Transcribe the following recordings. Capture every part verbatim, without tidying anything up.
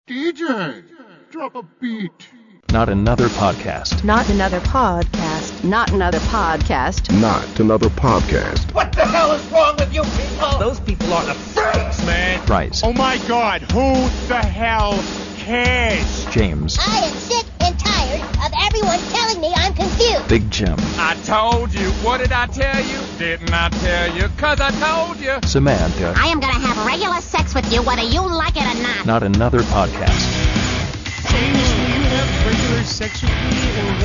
D J, drop a beat. Not another podcast. Not another podcast. Not another podcast. Not another podcast. What the hell is wrong with you people? Those people are the freaks, man. Bryce. Oh my God, who the hell cares? James. I am sick and tired of everyone telling me I'm confused. Big Jim. I told you. What did I tell you? Didn't I tell you? Cause I told you. Samantha. I am gonna have regular sex with you whether you like it or not. Not another podcast. James, will you have regular sex with me or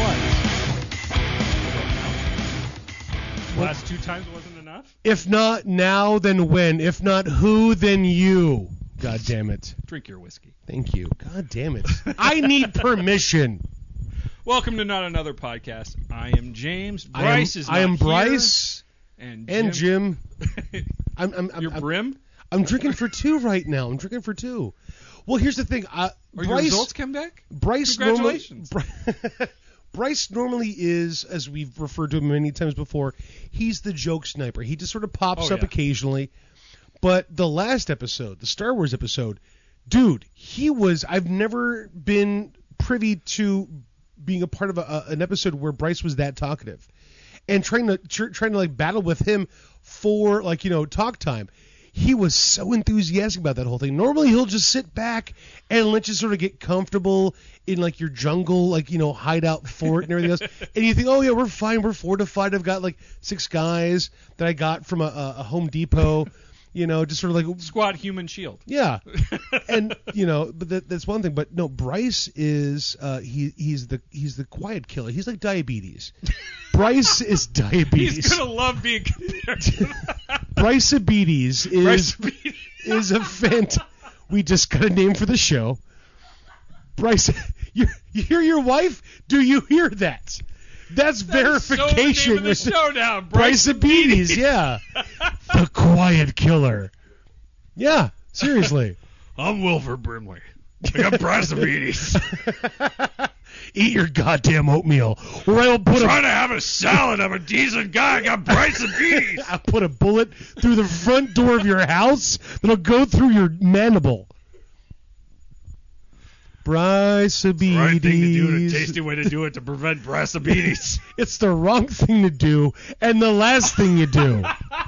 what? Last two times wasn't enough? If not now, then when? If not who, then you. God damn it. Drink your whiskey. Thank you. God damn it. I need permission. Welcome to Not Another Podcast. I am James. Bryce I am, is not I am here. Bryce. And Jim. And Jim. I'm, I'm, I'm, Your I'm, brim? I'm drinking for two right now. I'm drinking for two. Well, here's the thing. Uh, Are Bryce, your results come back? Bryce Congratulations. Normally, Bryce normally is, as we've referred to him many times before, he's the joke sniper. He just sort of pops Oh, up yeah. occasionally. But the last episode, the Star Wars episode, dude, he was, I've never been privy to being a part of a, a, an episode where Bryce was that talkative. And trying to tr- trying to like battle with him for like, you know, talk time. He was so enthusiastic about that whole thing. Normally he'll just sit back and let you sort of get comfortable in like your jungle, like, you know, hideout fort and everything else. And you think, oh yeah, we're fine, we're fortified. I've got like six guys that I got from a, a Home Depot, you know, just sort of like Squad Human Shield. yeah. And you know, but that, that's one thing. But no, Bryce is uh, he he's the he's the quiet killer. He's like diabetes. Bryce is diabetes. He's going to love being compared to that. Bryceabetes is Bryceabetes. is a fant. We just got a name for the show. Bryce, you, you hear your wife? Do you hear that? That's That is so the verification. name of the show now. Bryceabetes, yeah. The quiet killer. Yeah, seriously. I'm Wilford Brimley. I got Bryceabetes. Eat your goddamn oatmeal, or I'll put Trying a to have a salad. I'm a decent guy. I got Bryceabetes. I'll put a bullet through the front door of your house that'll go through your mandible. Bryceabetes. Right thing to do and a tasty way to do it to prevent Bryceabetes. It's the wrong thing to do and the last thing you do.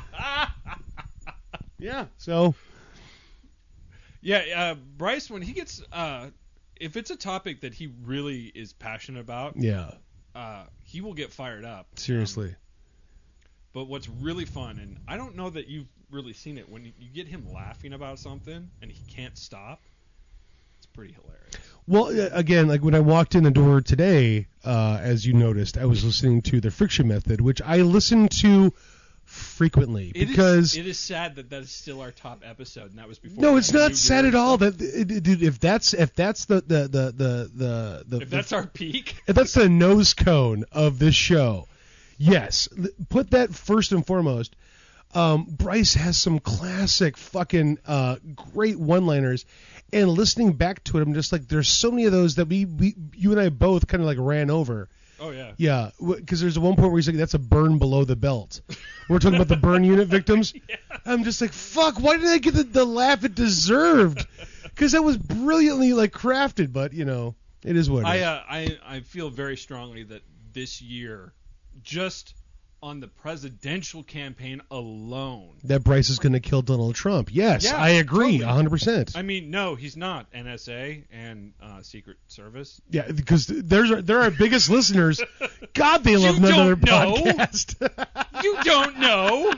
Yeah, so. Yeah, uh, Bryce, when he gets, uh, if it's a topic that he really is passionate about, Yeah, uh, he will get fired up. seriously. Um, but what's really fun, and I don't know that you've really seen it, when you, you get him laughing about something and he can't stop, it's pretty hilarious. Well, uh, again, like when I walked in the door today, uh, as you noticed, I was listening to the Friction Method, which I listen to frequently It because is, it is sad that that is still our top episode, and that was before. no, we it's had a not new sad gear at all. and That it, it- dude, if that's if that's the the the the the, the stuff. If that's the, our peak, if that's the nose cone of this show, yes, l- put that first and foremost. Um, Bryce has some classic fucking uh, great one-liners, and listening back to it, I'm just like, there's so many of those that we, we you and I both kind of like ran over. oh yeah. Yeah, because there's one point where he's like, that's a burn below the belt. We're talking about the burn unit victims. Yeah. I'm just like, fuck, why didn't I get the, the laugh it deserved? Because that was brilliantly like crafted, but you know, it is what it I, is. uh, I I feel very strongly that this year, just on the presidential campaign alone. That Bryce is going to kill Donald Trump. Yes, Yeah, I agree, totally. one hundred percent. I mean, no, he's not. N S A and uh, Secret Service. Yeah, because there's they're our biggest listeners. God, they love You another don't know. podcast. You don't know.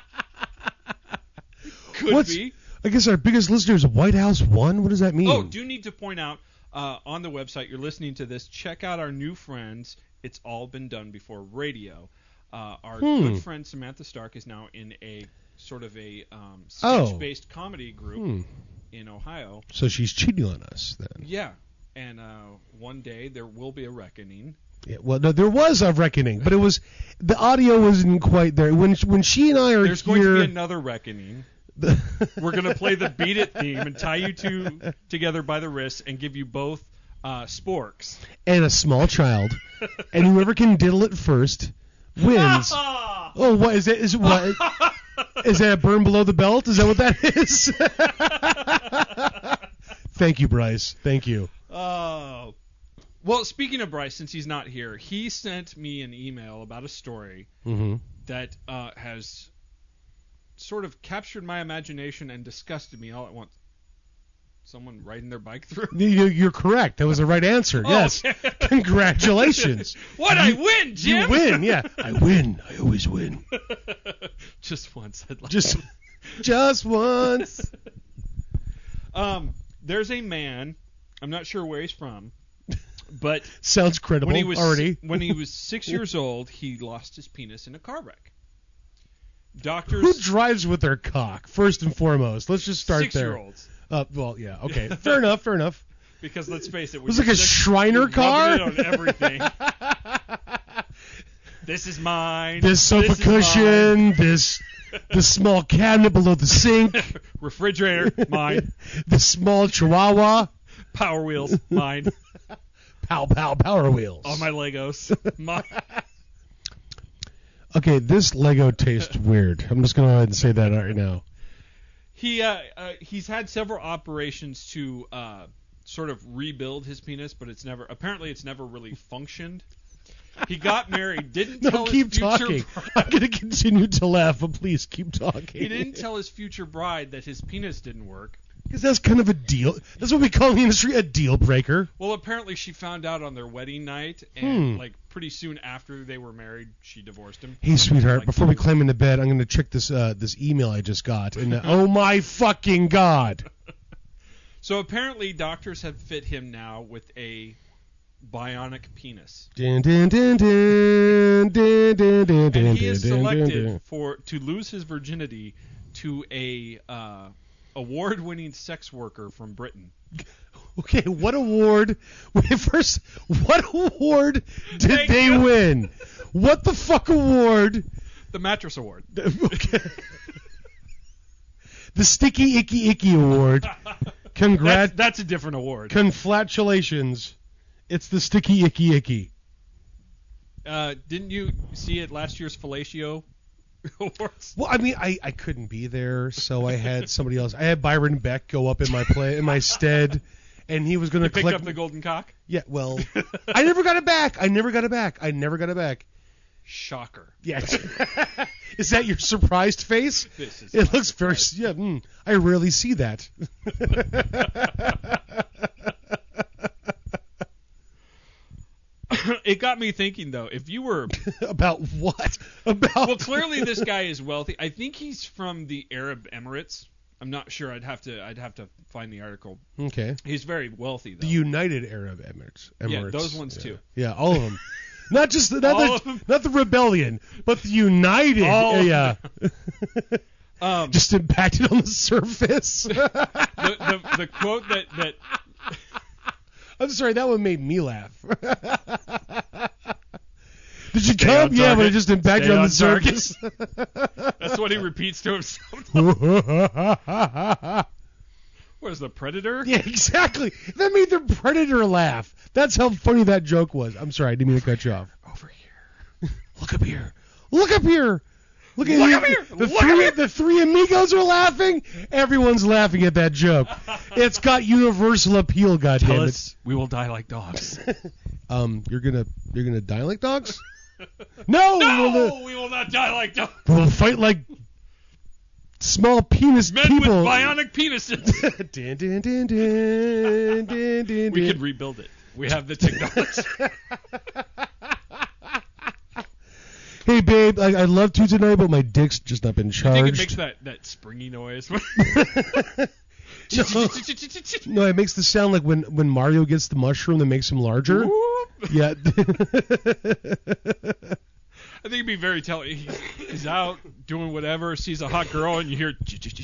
Could What's- be. I guess our biggest listeners, White House One. What does that mean? Oh, do need to point out uh, on the website you're listening to this, check out our new friends. It's All Been Done Before Radio. Uh, our Hmm. good friend Samantha Stark is now in a sort of a um, Oh. sketch-based comedy group Hmm. in Ohio. So she's cheating on us then. Yeah, and uh, one day there will be a reckoning. Yeah, well, no, there was a reckoning, but it was the audio wasn't quite there. When when she and I are There's going here, to be another reckoning. We're going to play the Beat It theme and tie you two together by the wrists and give you both uh, sporks. and a small child, and whoever can diddle it first wins. Oh, what is it? Is it what? Is that a burn below the belt? Is that what that is? Thank you, Bryce. Thank you. Oh. Well, speaking of Bryce, since he's not here, he sent me an email about a story Mm-hmm. that uh, has sort of captured my imagination and disgusted me all at once. Someone riding their bike through? You, you're correct. That was the right answer. Oh, Yes. okay. Congratulations. What? I win, Jim? You win, yeah. I win. I always win. Just once. I'd like Just, just once. Um, there's a man. I'm not sure where he's from, but Sounds credible when he was already. when he was six years old, he lost his penis in a car wreck. Doctors. Who drives with their cock? First and foremost, let's just start there. Six-year-olds. Uh, well, yeah, okay, fair enough, fair enough. Because let's face it, It was like a Shriner you're car. rubbing it on everything. This is mine. This sofa this is cushion, mine. this the small cabinet below the sink, Refrigerator, mine. the small Chihuahua, Power wheels, mine. pow pow power wheels. All my Legos, mine. Okay, this Lego tastes weird. I'm just gonna go ahead and say that right now. He uh, uh, he's had several operations to uh, sort of rebuild his penis, but it's never apparently it's never really functioned. He got married, didn't No, tell keep his future talking. bride, I'm gonna continue to laugh, but please keep talking. he didn't tell his future bride that his penis didn't work. Because that's kind of a deal. That's what we call in the industry a deal breaker. Well, apparently she found out on their wedding night, and Hmm. like pretty soon after they were married, she divorced him. Hey, sweetheart, Like, before we climb into bed, I'm going to check this uh, this email I just got. And uh, oh my fucking god! So apparently doctors have fit him now with a bionic penis. Dun, dun, dun, dun, dun, dun, dun, dun, And he is dun, dun, selected dun. for to lose his virginity to a uh, award-winning sex worker from Britain. Okay, what award? Wait, first, what award did Thank they you. win? What the fuck award? The mattress award. Okay. The Sticky Icky Icky Award. Congrats. That's, that's a different award. Congratulations. It's the Sticky Icky Icky. Uh, didn't you see it last year's Fellatio Awards? Well, I mean, I, I couldn't be there, so I had somebody else. I had Byron Beck go up in my play in my stead, and he was going to Pick collect up the golden cock? Yeah, well, I never got it back. I never got it back. I never got it back. Shocker. Yeah. Is that your surprised face? This is It looks very. Yeah. Mm, I rarely see that. It got me thinking, though, if you were... About what? About. Well, clearly this guy is wealthy. I think he's from the Arab Emirates. I'm not sure. I'd have to. I'd have to find the article. Okay. He's very wealthy, though. The United Arab Emirates. Emirates. Yeah, those ones yeah. too. Yeah, all of them. Not just the, not, All the, of 'em. not the rebellion, but the United. All of yeah. Um, Just impacted on the surface. the, the the quote that that I'm sorry, that one made me laugh. Did you Stay come? on Yeah, but it target. just impacted Stay on the on surface. that's what he repeats to himself. What is the Predator? Yeah, exactly. That made the Predator laugh. That's how funny that joke was. I'm sorry, I didn't mean to cut you off. Over here. Look up here. Look up here. Look at Look you. up here. The Look three, up here. the three amigos are laughing. Everyone's laughing at that joke. It's got universal appeal. Tell Goddamn it. us we will die like dogs. Um, you're gonna you're gonna die like dogs? No. No, We'll, we will not die like dogs. we'll fight like small penis Men people. with bionic penises. Dun, dun, dun, dun, dun, dun, We dun. could rebuild it. We have the technology. Hey babe, I, I love to tonight, but my dick's just not been I charged. think it makes that, that springy noise. No, it makes the sound like when, when Mario gets the mushroom that makes him larger. Yeah. I think it'd be very telling. He, he's out doing whatever, sees a hot girl, and you hear.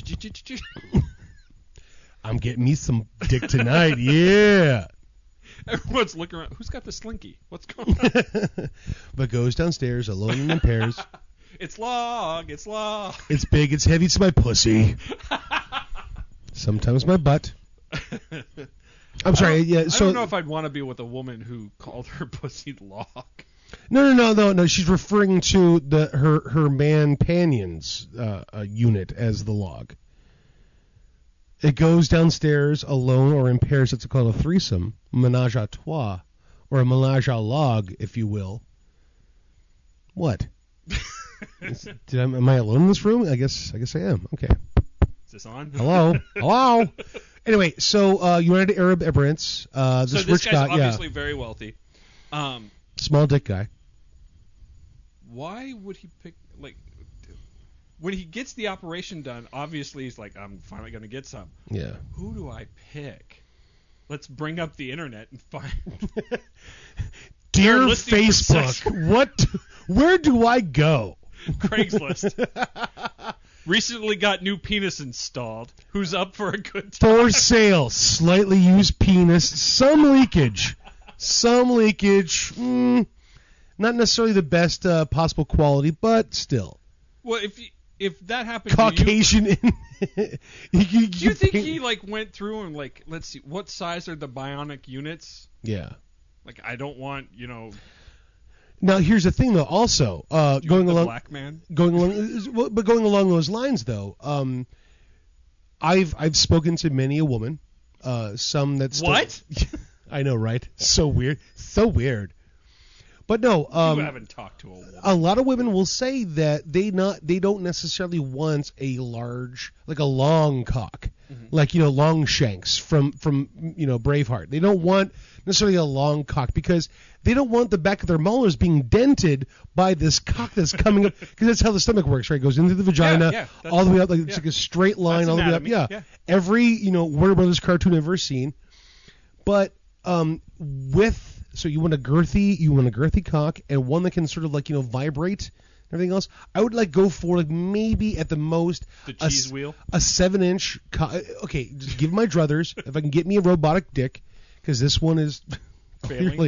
I'm getting me some dick tonight. Yeah. Everyone's looking around. Who's got the slinky? What's going on? But goes downstairs alone and in pairs. It's log. It's log. It's big. It's heavy. It's my pussy. Sometimes my butt. I'm sorry. Yeah. So I don't know if I'd want to be with a woman who called her pussy log. no, no, no, no, no. She's referring to the her her man panion's uh, uh, unit as the log. It goes downstairs alone or in pairs. It's called a threesome, menage a trois, or a menage a log, if you will. What? Is, did I, am I alone in this room? I guess I guess I am. Okay. Is this on? Hello? Hello? Anyway, so uh, United Arab Emirates. Uh, this so this rich guy's guy, obviously yeah, very wealthy. Um, small dick guy. why would he pick, like, when he gets the operation done, obviously he's like, I'm finally going to get some. Yeah. Who do I pick? Let's bring up the internet and find. Dear listing for sex- Facebook, what? Where do I go? Craigslist. Recently got new penis installed. Who's up for a good time? For sale, slightly used penis, some leakage, some leakage. Mm, not necessarily the best uh, possible quality, but still. Well, if you, if that happened Caucasian. to you, in, you, you, do you think he like went through and like, let's see, what size are the bionic units? Yeah. Like, I don't want, you know. Now here's the thing, though. Also, uh, you going want the along, black man. going along, well, but going along those lines, though, um, I've I've spoken to many a woman, uh, some that's What? I know, right? So weird, so weird. But no, um, you haven't talked to a woman. a lot of women will say that they not they don't necessarily want a large, like a long cock, mm-hmm. like you know long shanks from from you know Braveheart. They don't want necessarily a long cock because they don't want the back of their molars being dented by this cock that's coming up, because that's how the stomach works, right? It goes into the vagina, yeah, yeah, all the way up, like yeah. it's like a straight line That's all the way up. anatomy, Yeah. yeah. Every you know Warner Brothers cartoon I've ever seen, but um with. So you want a girthy, you want a girthy cock, and one that can sort of like you know vibrate and everything else. I would like go for like maybe at the most The a, cheese wheel. a seven inch. Co- okay, just give my druthers if I can get me a robotic dick, because this one is clearly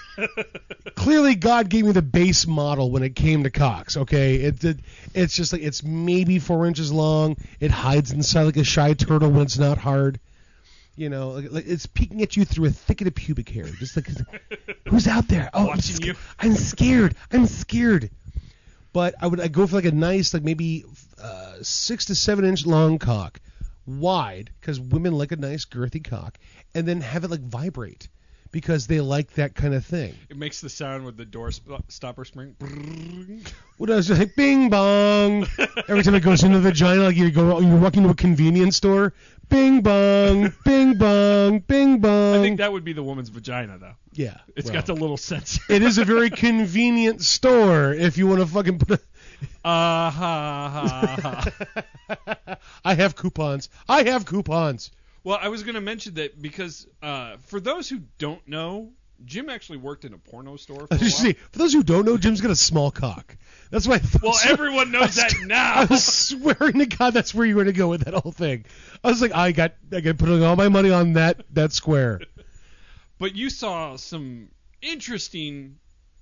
clearly God gave me the base model when it came to cocks. Okay, it, it it's just like it's maybe four inches long. It hides inside like a shy turtle when it's not hard. You know, like, like it's peeking at you through a thicket of pubic hair. Just like, who's out there? Oh, I'm, Watching sca- you. I'm scared. I'm scared. But I would I go for like a nice, like maybe uh, six to seven inch long cock, wide, because women like a nice girthy cock, and then have it like vibrate, because they like that kind of thing. It makes the sound with the door sp- stopper spring. What does it like? Bing bong. Every time it goes into the vagina, like you go, you're walking to a convenience store. Bing bong, bing bong, bing bong. I think that would be the woman's vagina, though. Yeah, It's well, got the little sensor. It is a very convenient store if you want to fucking put. A, uh, ha, ha, ha. I have coupons. I have coupons. Well, I was going to mention that because uh, for those who don't know, Jim actually worked in a porno store for a while. See, for those who don't know, Jim's got a small cock. That's why. I Well, so, everyone knows I, that now. I was swearing to God that's where you were going to go with that whole thing. I was like, I got, I got putting all my money on that that square. But you saw some interesting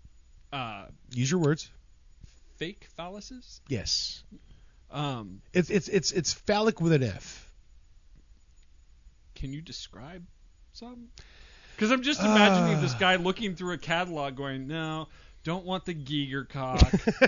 uh, Use your words. fake phalluses. Yes. Um, It's it's it's it's phallic with an F. Can you describe some? Because I'm just imagining Uh. this guy looking through a catalog going, no, don't want the Giger cock.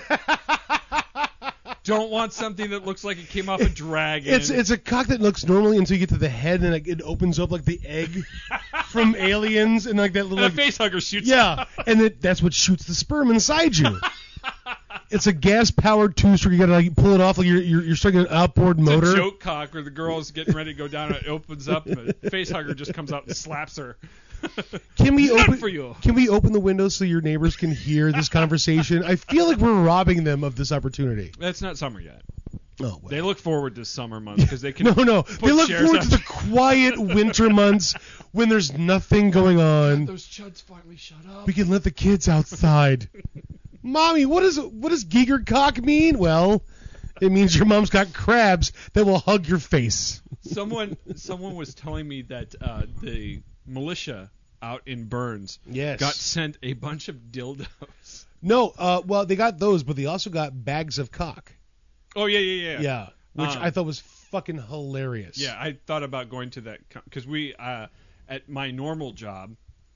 Don't want something that looks like it came off a dragon. It's it's a cock that looks normally until you get to the head, and it, it opens up like the egg from Aliens, and like that little. and a Like, face hugger shoots. yeah, and it, that's what shoots the sperm inside you. It's a gas-powered two-stroke. You gotta like pull it off like you're you're, you're starting an outboard It's motor. a joke cock where the girl's getting ready to go down and it opens up and the face hugger just comes out and slaps her. Can we Not open? for you. Can we open the window so your neighbors can hear this conversation? I feel like we're robbing them of this opportunity. That's not summer yet. Oh, well. They look forward to summer months because they can. No, no. put They look chairs forward out. to the quiet winter months when there's nothing going on. Those chuds finally shut up. We can let the kids outside. Mommy, what does what does Giger cock mean? Well, it means your mom's got crabs that will hug your face. Someone, someone was telling me that uh, the militia out in Burns Yes. got sent a bunch of dildos. No, uh, well, they got those, but they also got bags of cock. Oh yeah, yeah, yeah. Yeah, which Um, I thought was fucking hilarious. Yeah, I thought about going to that because we uh, at my normal job.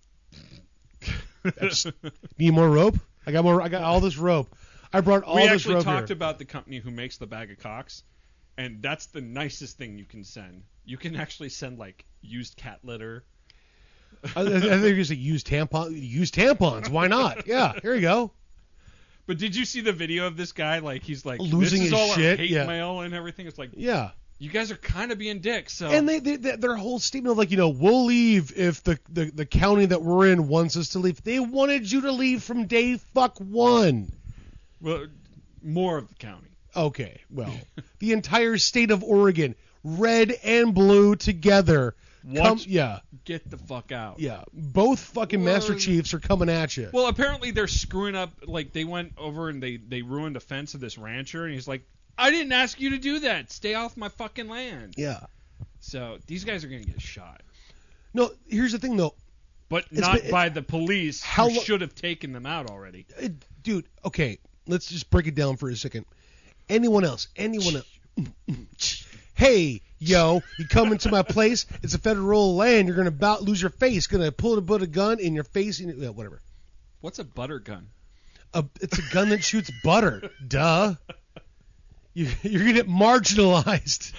Need more rope? I got more. I got all this rope. I brought all we this actually rope talked here. about the company who makes the bag of cocks, and that's the nicest thing you can send You can actually send like used cat litter. I, I think you're just like use tampon, use tampons. Why not? Yeah, here you go. But did you see the video of this guy? Like he's like losing this is his all shit. Our hate yeah. mail and everything. It's like yeah. You guys are kind of being dicks. So and they, they, they their whole statement of like you know we'll leave if the, the the county that we're in wants us to leave. They wanted you to leave from day fuck one. Well, more of the county. Okay, well, the entire state of Oregon, red and blue together. Come, yeah. Get the fuck out. Yeah. Both fucking well, Master Chiefs are coming at you. Well, apparently they're screwing up. Like they went over and they they ruined the fence of this rancher, and he's like, I didn't ask you to do that. Stay off my fucking land. Yeah. So these guys are gonna get shot. No, here's the thing though. But it's not been, by it, the police who lo- should have taken them out already. It, dude, okay, let's just break it down for a second. Anyone else? Anyone else? Hey, yo, you come into my place. It's a federal land. You're gonna about lose your face. Gonna pull a put a gun in your face. In, yeah, whatever. What's a butter gun? A, it's a gun that shoots butter. Duh. You, you're gonna get marginalized.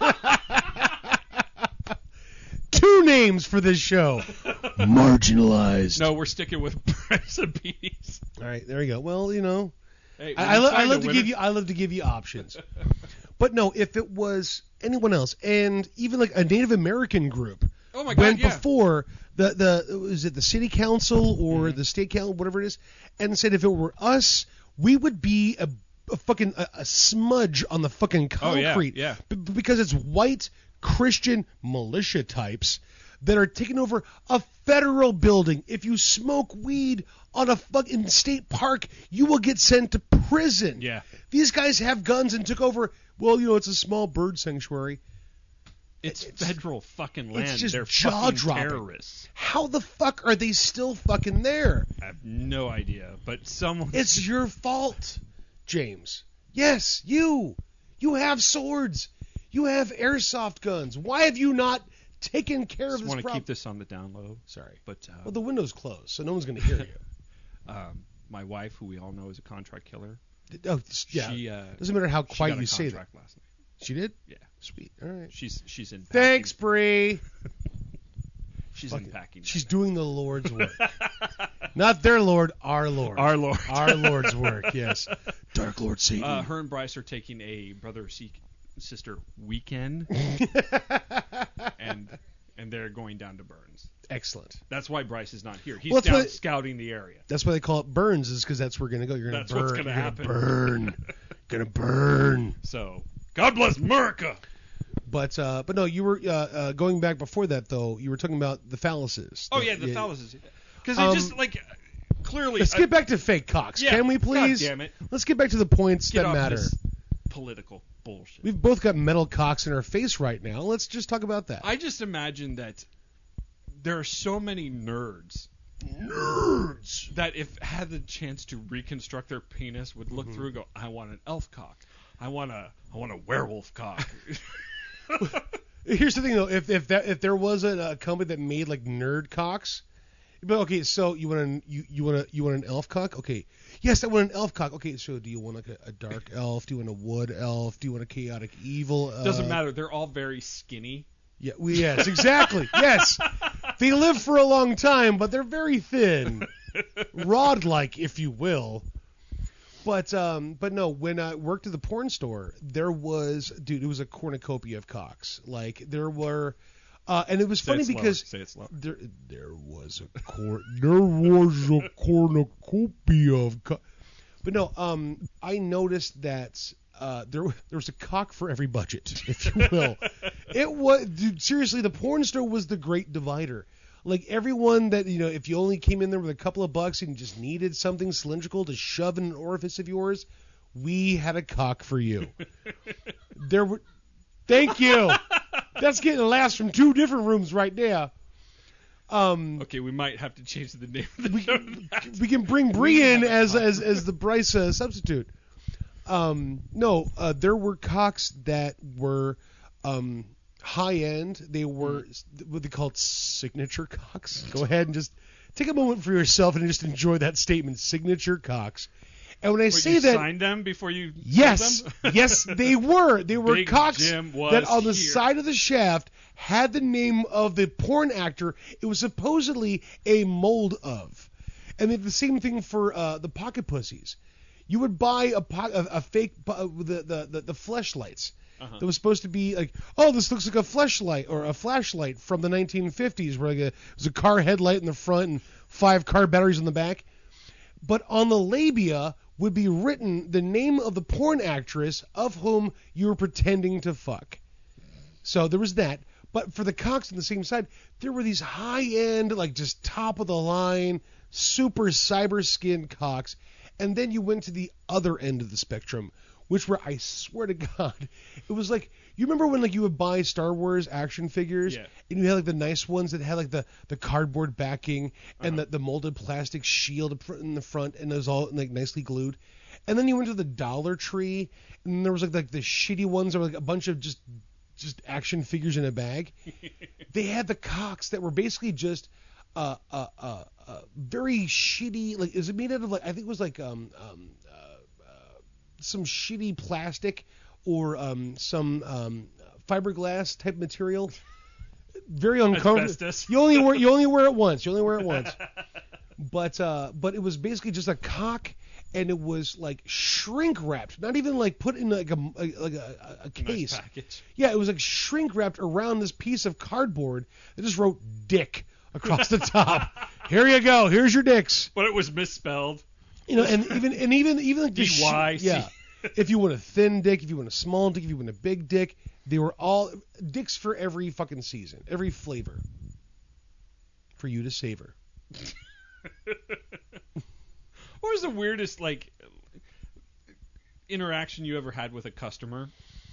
Two names for this show. Marginalized. No, we're sticking with recipes. All right, there you go. Well, you know, hey, I, I, lo- I love to give you. I love to give you options. But no, if it was anyone else, and even like a Native American group, oh my God, went yeah. before the the was it the city council or mm-hmm. the state council, whatever it is, and said if it were us, we would be a, a fucking a, a smudge on the fucking concrete. Oh, yeah, yeah. B- because it's white Christian militia types that are taking over a federal building. If you smoke weed on a fucking state park, you will get sent to prison. Yeah. These guys have guns and took over. Well, you know, it's a small bird sanctuary. It's, it's federal fucking land. It's just They're jaw-dropping. Terrorists. How the fuck are they still fucking there? I have no idea, but someone. It's your fault, James. Yes, you. You have swords. You have airsoft guns. Why have you not taken care Just of this want to problem? keep this on the down low. Sorry. But uh, well, the window's closed, so no one's going to hear you. um, my wife, who we all know is a contract killer. Oh, yeah. She, uh, doesn't matter how quiet you say that. Last night. She did? Yeah. Sweet. All right. She's she's in. Thanks, Bree. She's Fuck in it. packing. She's right doing the Lord's work. Not their Lord, our Lord. Our Lord. Our Lord's work. Yes. Dark Lord Satan. Uh, her and Bryce are taking a brother sister weekend, and and they're going down to Burns. Excellent. That's why Bryce is not here. He's well, down what, scouting the area. That's why they call it Burns, is because that's where we're gonna go. You're gonna that's burn. What's gonna You're happen. Gonna burn. Gonna burn. So, God bless America. But uh, but no, you were uh, uh, going back before that though. You were talking about the phalluses. Oh the, yeah, the yeah, phalluses. Because they um, just like clearly. Let's uh, get back to fake cocks, yeah, can we please? God damn it. Let's get back to the points get that off matter. This political bullshit. We've both got metal cocks in our face right now. Let's just talk about that. I just imagine that there are so many nerds. Nerds that if had the chance to reconstruct their penis would look mm-hmm. through and go, I want an elf cock. I want a I want a werewolf cock. Here's the thing though, if if that if there was a, a company that made like nerd cocks, but okay, so you want an you, you want a you want an elf cock? Okay, yes, I want an elf cock. Okay, so do you want like a, a dark elf? Do you want a wood elf? Do you want a chaotic evil? Uh, Doesn't matter. They're all very skinny. Yeah, we, yes, exactly. Yes, they live for a long time, but they're very thin, rod-like, if you will. But um, but no, when I worked at the porn store, there was, dude, it was a cornucopia of cocks. Like there were, uh, and it was Say funny it because Say it slower. there there was a cor- there was a cornucopia of cocks. But no, um, I noticed that uh, there there was a cock for every budget, if you will. It was, dude, seriously, the porn store was the great divider. Like everyone that, you know, if you only came in there with a couple of bucks and just needed something cylindrical to shove in an orifice of yours, we had a cock for you. There were, thank you. That's getting laughs from two different rooms right now. Um, okay, we might have to change the name of the we, show. we can bring Bree in as, as as the Bryce uh, substitute. Um, no, uh, there were cocks that were um, high end. They were what they called signature cocks. Go ahead and just take a moment for yourself and just enjoy that statement, signature cocks. And when I Wait, say you that, signed them before you yes, sold them? yes, they were. They were Big cocks Jim was that on the here. side of the shaft had the name of the porn actor it was supposedly a mold of. And they did the same thing for uh, the pocket pussies. You would buy a, po- a, a fake uh, the the the, the fleshlights. Uh-huh. That was supposed to be like, oh, this looks like a fleshlight or a flashlight from the nineteen fifties, where like a, there's a car headlight in the front and five car batteries in the back. But on the labia would be written the name of the porn actress of whom you were pretending to fuck. So there was that. But for the cocks on the same side, there were these high-end, like just top-of-the-line, super cyber-skinned cocks. And then you went to the other end of the spectrum, which were, I swear to God, it was like, you remember when like you would buy Star Wars action figures, yeah. and you had like the nice ones that had like the, the cardboard backing and uh-huh. the, the molded plastic shield in the front, and it was all like nicely glued. And then you went to the Dollar Tree, and there was like like the shitty ones that were like a bunch of just just action figures in a bag. They had the cocks that were basically just uh uh uh, uh very shitty, like, is it made out of like, I think it was like um um uh, uh, some shitty plastic or um some um fiberglass type material. Very uncomfortable. Asbestos. You only wear you only wear it once. You only wear it once. But uh but it was basically just a cock, and it was like shrink wrapped, not even like put in like a like a, a case. Nice package. Yeah, it was like shrink wrapped around this piece of cardboard that just wrote "dick" across the top. Here you go. Here's your dicks. But it was misspelled. You know, and even and even even like the D Y C. yeah. If you want a thin dick, if you want a small dick, if you want a big dick, they were all dicks for every fucking season, every flavor, for you to savor. What was the weirdest like interaction you ever had with a customer?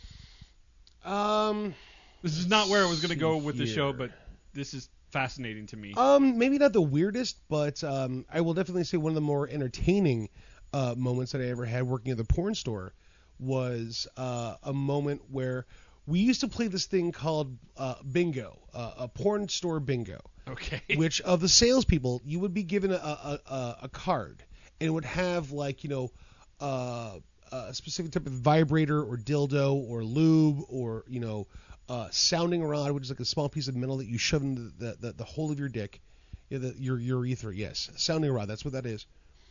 Um, This is not where I was going to go with the here. show, but this is fascinating to me. Um, maybe not the weirdest, but um, I will definitely say one of the more entertaining uh, moments that I ever had working at the porn store was uh, a moment where we used to play this thing called uh, bingo, uh, a porn store bingo. Okay. Which of the salespeople, you would be given a a, a, a card, and it would have like, you know, uh, a specific type of vibrator or dildo or lube or, you know, uh, sounding rod, which is like a small piece of metal that you shove into the the, the hole of your dick, yeah, the, your urethra. Yes, sounding rod. That's what that is.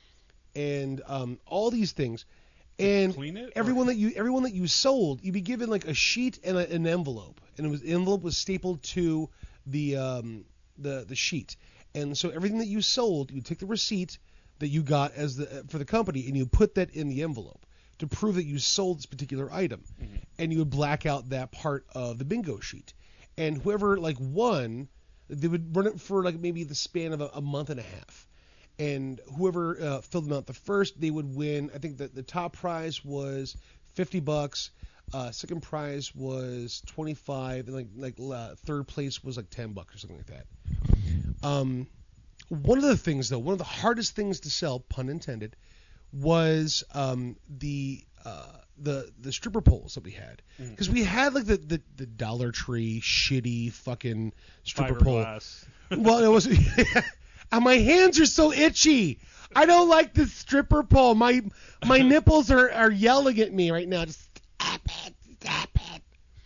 And um, all these things. And clean it, everyone or? that you everyone that you sold, you'd be given like a sheet and a, an envelope, and it was the envelope was stapled to the um, the the sheet. And so everything that you sold, you take the receipt that you got as the for the company, and you put that in the envelope to prove that you sold this particular item. Mm-hmm. And you would black out that part of the bingo sheet. And whoever like won, they would run it for like maybe the span of a, a month and a half. And whoever uh, filled them out the first, they would win. I think that the top prize was fifty bucks. Uh, second prize was twenty-five, and like like uh, third place was like ten bucks or something like that. Um, one of the things though, one of the hardest things to sell, pun intended, was um, the uh, the the stripper poles that we had, because we had like the, the, the Dollar Tree shitty fucking stripper Fiberglass. pole. Well, it was. And my hands are so itchy. I don't like the stripper pole. My my nipples are, are yelling at me right now. Just stop it, stop it.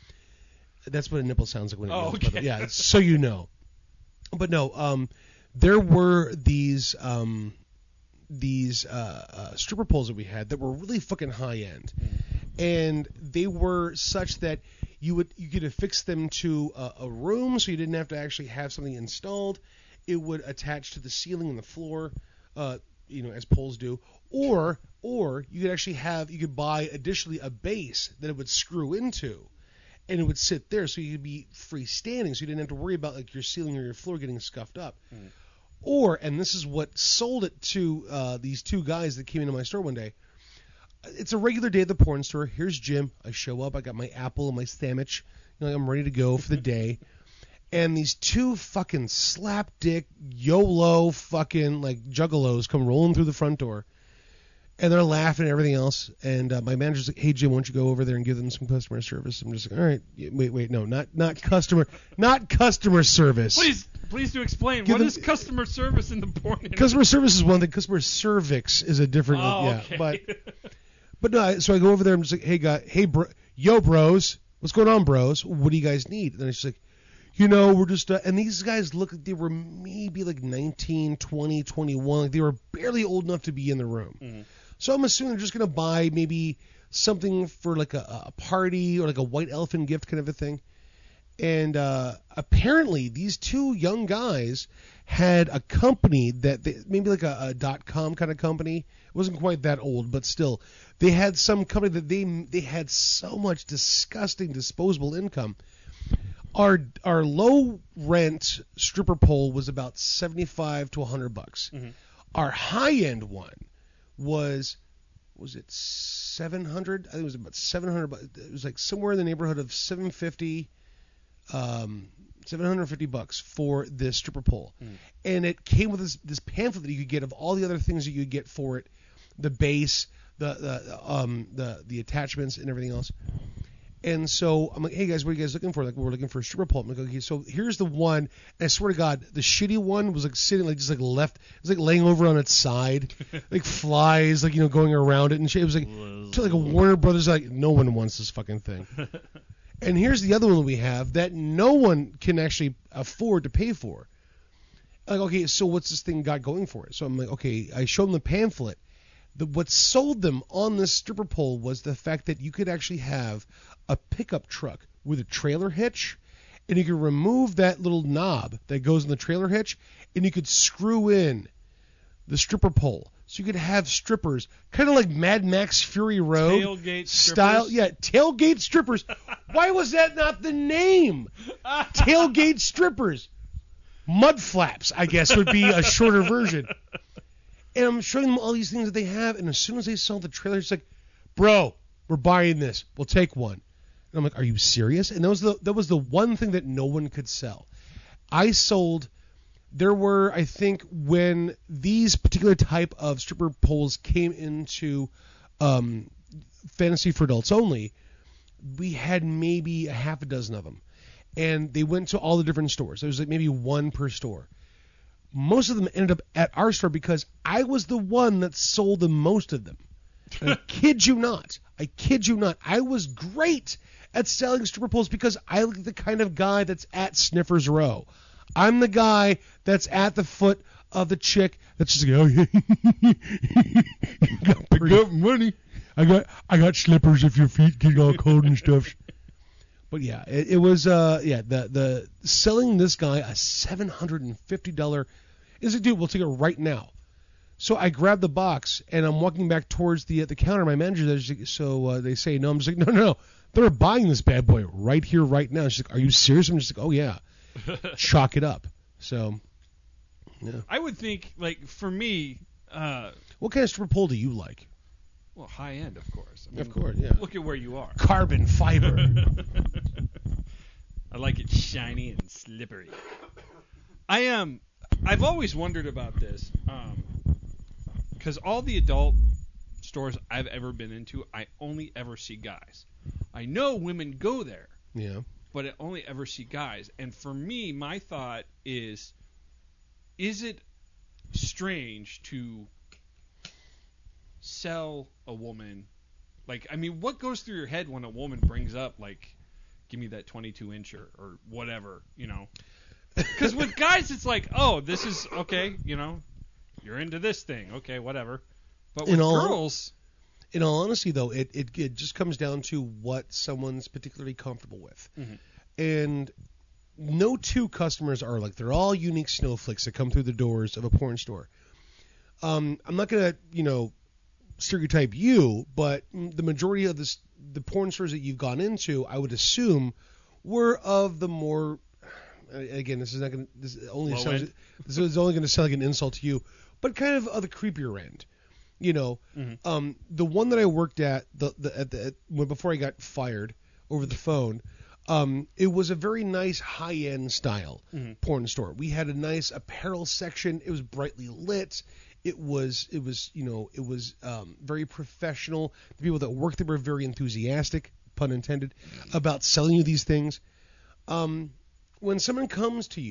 That's what a nipple sounds like when it Oh, yells. okay. But yeah, so you know. But no, um, there were these um, these uh, uh, stripper poles that we had that were really fucking high end, and they were such that you would you could affix them to a, a room, so you didn't have to actually have something installed. It would attach to the ceiling and the floor, uh, you know, as poles do, or or you could actually have you could buy additionally a base that it would screw into, and it would sit there, so you could be freestanding, so you didn't have to worry about like your ceiling or your floor getting scuffed up. Mm. Or, and this is what sold it to uh, these two guys that came into my store one day. It's a regular day at the porn store. Here's Jim. I show up. I got my apple and my sandwich. You know, I'm ready to go for the day. And these two fucking slapdick, YOLO fucking like juggalos come rolling through the front door. And they're laughing and everything else. And uh, my manager's like, hey, Jim, why don't you go over there and give them some customer service? I'm just like, all right. Wait, wait, no, not not customer not customer service. Please Please do explain. Give What them- is customer service in the porn industry? Customer service is one thing. Customer cervix is a different. Oh, yeah, okay. but but no. I- So I go over there. I'm just like, hey guy, hey bro, yo bros, what's going on, bros? What do you guys need? And it's like, you know, we're just. Uh, and these guys look like they were maybe like nineteen, twenty, twenty-one. Like they were barely old enough to be in the room. Mm-hmm. So I'm assuming they're just gonna buy maybe something for like a, a party or like a white elephant gift kind of a thing. And uh, apparently, these two young guys had a company that they, maybe like a, a dot com kind of company. It wasn't quite that old, but still, they had some company that they they had so much disgusting disposable income. Our our low rent stripper pole was about seventy-five to a hundred bucks. Mm-hmm. Our high end one was was it seven hundred? I think it was about seven hundred. It was like somewhere in the neighborhood of seven fifty. Um, seven hundred fifty bucks for this stripper pole, mm. and it came with this, this pamphlet that you could get of all the other things that you could get for it, the base, the the um the the attachments and everything else. And so I'm like, hey guys, what are you guys looking for? Like, we're looking for a stripper pole. I'm like, okay, so here's the one. And I swear to God, the shitty one was like sitting like just like left. It was like laying over on its side, like flies, like you know going around it and shit. It was like to like a Warner Brothers. Like no one wants this fucking thing. And here's the other one that we have that no one can actually afford to pay for. Like, okay, so what's this thing got going for it? So I'm like, okay, I showed them the pamphlet. The, what sold them on this stripper pole was the fact that you could actually have a pickup truck with a trailer hitch, and you could remove that little knob that goes in the trailer hitch, and you could screw in the stripper pole. So you could have strippers, kind of like Mad Max Fury Road Tailgate style. strippers? Yeah, tailgate strippers. Why was that not the name? Tailgate strippers. Mud flaps, I guess, would be a shorter version. And I'm showing them all these things that they have, and as soon as they saw the trailer, it's like, bro, we're buying this. We'll take one. And I'm like, are you serious? And that was the that was the one thing that no one could sell. I sold. There were, I think, when these particular type of stripper poles came into um, Fantasy for Adults Only, we had maybe a half a dozen of them. And they went to all the different stores. There was like maybe one per store. Most of them ended up at our store because I was the one that sold the most of them. I kid you not. I kid you not. I was great at selling stripper poles because I look the kind of guy that's at Sniffer's Row. I'm the guy that's at the foot of the chick that's just like, oh yeah, I got money. I got I got slippers if your feet get all cold and stuff. But yeah, it, it was uh yeah the the selling this guy a seven hundred and fifty dollar is like, dude, we'll take it right now. So I grabbed the box and I'm walking back towards the uh, the counter. My manager there's like, so uh, they say no. I'm just like no no no. They're buying this bad boy right here right now. She's like, are you serious? I'm just like, oh yeah. Chalk it up. So, yeah. I would think, like, for me, uh, what kind of stripper pole do you like? well, high end, of course. I mean, Of course, yeah. Look at where you are. Carbon fiber. I like it shiny and slippery. I am. Um, I've always wondered about this, because um, all the adult stores I've ever been into, I only ever see guys. I know women go there. Yeah. But I only ever see guys. And for me, my thought is, is it strange to sell a woman? Like, I mean, what goes through your head when a woman brings up, like, give me that twenty-two incher or whatever, you know? Because with guys, it's like, oh, this is, okay, you know, you're into this thing. Okay, whatever. But with In all- girls... In all honesty, though, it, it, it just comes down to what someone's particularly comfortable with. Mm-hmm. And no two customers are like, they're all unique snowflakes that come through the doors of a porn store. Um, I'm not going to, you know, stereotype you, but the majority of this, the porn stores that you've gone into, I would assume, were of the more, again, this is not going to, this only Low sounds, end? this is only going to sound like an insult to you, but kind of of the creepier end. You know, Mm-hmm. um, the one that I worked at the, the at the at, when, before I got fired over the phone, um, it was a very nice high end style Mm-hmm. porn store. We had a nice apparel section. It was brightly lit. It was it was you know it was um, very professional. The people that worked there were very enthusiastic, pun intended, about selling you these things. Um, when someone comes to you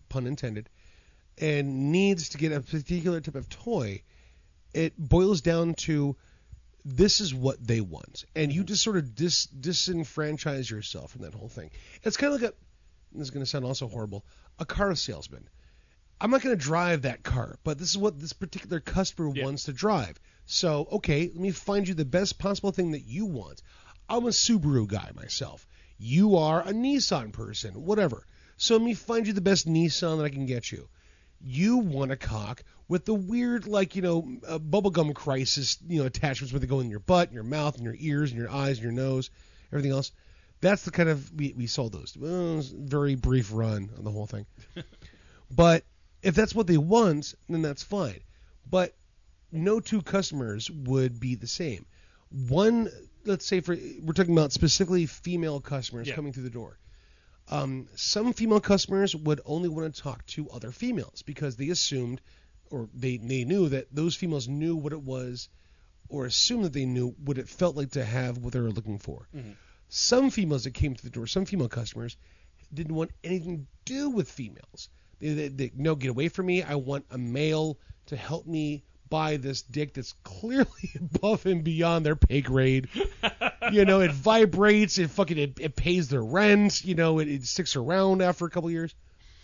pun intended, and needs to get a particular type of toy, it boils down to this is what they want. And you just sort of dis, disenfranchise yourself from that whole thing. It's kind of like a, this is going to sound also horrible, a car salesman. I'm not going to drive that car, but this is what this particular customer yeah. wants to drive. So, okay, let me find you the best possible thing that you want. I'm a Subaru guy myself. You are a Nissan person, whatever. So let me find you the best Nissan that I can get you. You want a cock with the weird, like, you know, uh, bubblegum crisis, you know, attachments where they go in your butt, in your mouth, in your ears, in your eyes, in your nose, everything else. That's the kind of, we, we sold those. Well, it was a very brief run on the whole thing. But if that's what they want, then that's fine. But no two customers would be the same. One, let's say for we're talking about specifically female customers yeah. coming through the door. Um, some female customers would only want to talk to other females because they assumed or they, they knew that those females knew what it was or assumed that they knew what it felt like to have what they were looking for. Mm-hmm. Some females that came to the door, some female customers, didn't want anything to do with females. They, they, they no, get away from me. I want a male to help me buy this dick that's clearly above and beyond their pay grade. You know, it vibrates, it fucking it, it pays their rent, you know, it, it sticks around after a couple of years.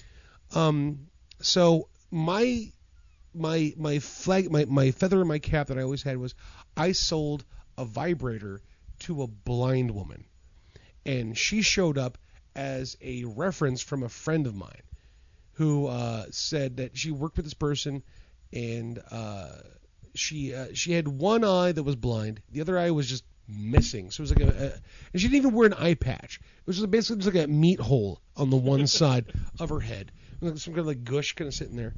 Um so my my my flag my, my feather in my cap that I always had was I sold a vibrator to a blind woman. And she showed up as a reference from a friend of mine who uh, said that she worked with this person and uh, she uh, she had one eye that was blind, the other eye was just missing. So it was like a, a and she didn't even wear an eye patch. It was just basically just like a meat hole on the one side of her head, like some kind of like gush kind of sitting there.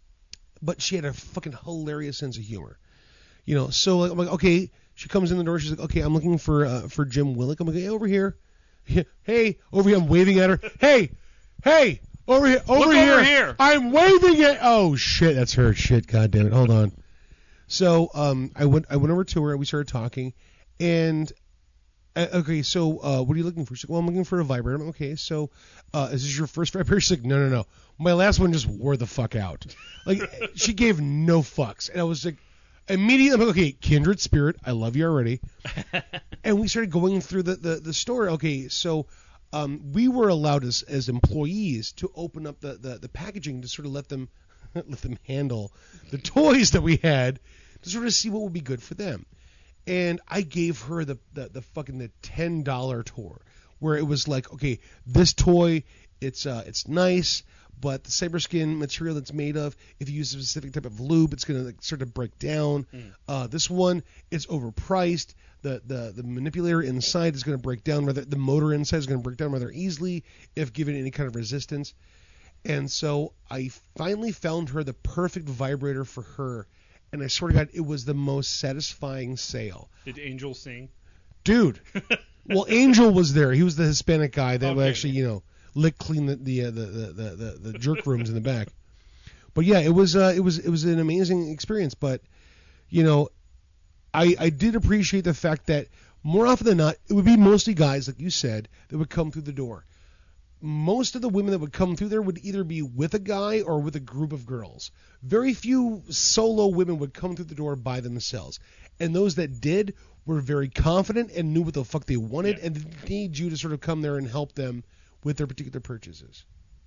But she had a fucking hilarious sense of humor, you know. So I'm like, okay, she comes in the door. She's like, okay, I'm looking for uh, for Jim Willick. I'm like, hey, over here. Hey, over here. I'm waving at her. Hey, hey. Over here, over Look here. over here. I'm waving at. Oh shit, that's her. Shit, god damn it. Hold on. So, um, I went, I went over to her. We started talking, and uh, okay, so, uh, what are you looking for? She's like, well, I'm looking for a vibrator. I'm like, okay, so, uh, is this your first vibrator? She's like, no, no, no. My last one just wore the fuck out. Like, she gave no fucks, and I was like, immediately, I'm like, okay, kindred spirit, I love you already. And we started going through the the, the story. Okay, so. Um, we were allowed as, as employees to open up the, the, the packaging to sort of let them let them handle the toys that we had to sort of see what would be good for them. And I gave her the, the, the fucking the ten dollar tour where it was like, okay, this toy, it's uh it's nice, but the Cyberskin material that's made of, if you use a specific type of lube, it's going to like, sort of break down. Mm. Uh, this one, it's overpriced. The, the the manipulator inside is going to break down rather the motor inside is going to break down rather easily if given any kind of resistance. And so I finally found her the perfect vibrator for her, and I swear to God, it was the most satisfying sale. Did Angel sing? Dude, well, Angel was there. He was the Hispanic guy that okay. would actually, you know, lick clean the the, uh, the the the the the jerk rooms in the back. But yeah, it was uh, it was it was an amazing experience. But you know. I, I did appreciate the fact that more often than not, it would be mostly guys, like you said, that would come through the door. Most of the women that would come through there would either be with a guy or with a group of girls. Very few solo women would come through the door by themselves. And those that did were very confident and knew what the fuck they wanted yeah. and didn't need you to sort of come there and help them with their particular purchases.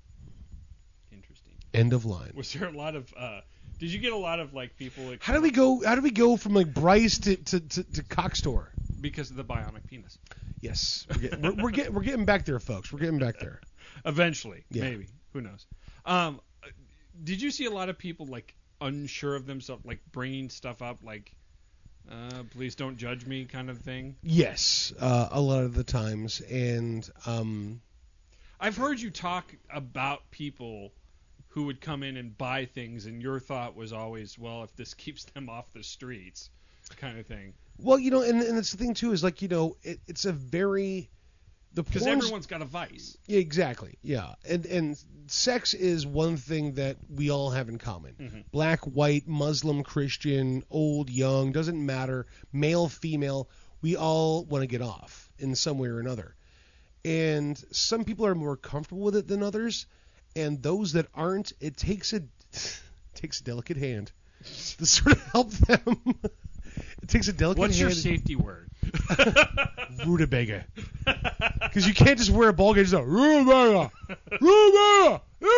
Interesting. End of line. Was there a lot of... Uh... Did you get a lot of like people? Like, how do we go? How do we go from like Bryce to to, to, to cock store? Because of the bionic penis. Yes, we're getting, we're, we're, getting, we're getting back there, folks. We're getting back there. Eventually, yeah. maybe. Who knows? Um, did you see a lot of people like unsure of themselves, like bringing stuff up, like, uh, "Please don't judge me," kind of thing? Yes, uh, a lot of the times, and um, I've heard you talk about people who would come in and buy things, and your thought was always, well, if this keeps them off the streets, kind of thing. Well, you know, and, and that's the thing, too, is like, you know, it, it's a very... Because everyone's got a vice. Yeah, exactly, yeah. And and sex is one thing that we all have in common. Mm-hmm. Black, white, Muslim, Christian, old, young, doesn't matter, male, female, we all want to get off in some way or another. And some people are more comfortable with it than others. And those that aren't, it takes a it takes a delicate hand to sort of help them. It takes a delicate What's hand. your safety word? Rutabaga. Because you can't just wear a ball gauge and go, Rutabaga, Rutabaga,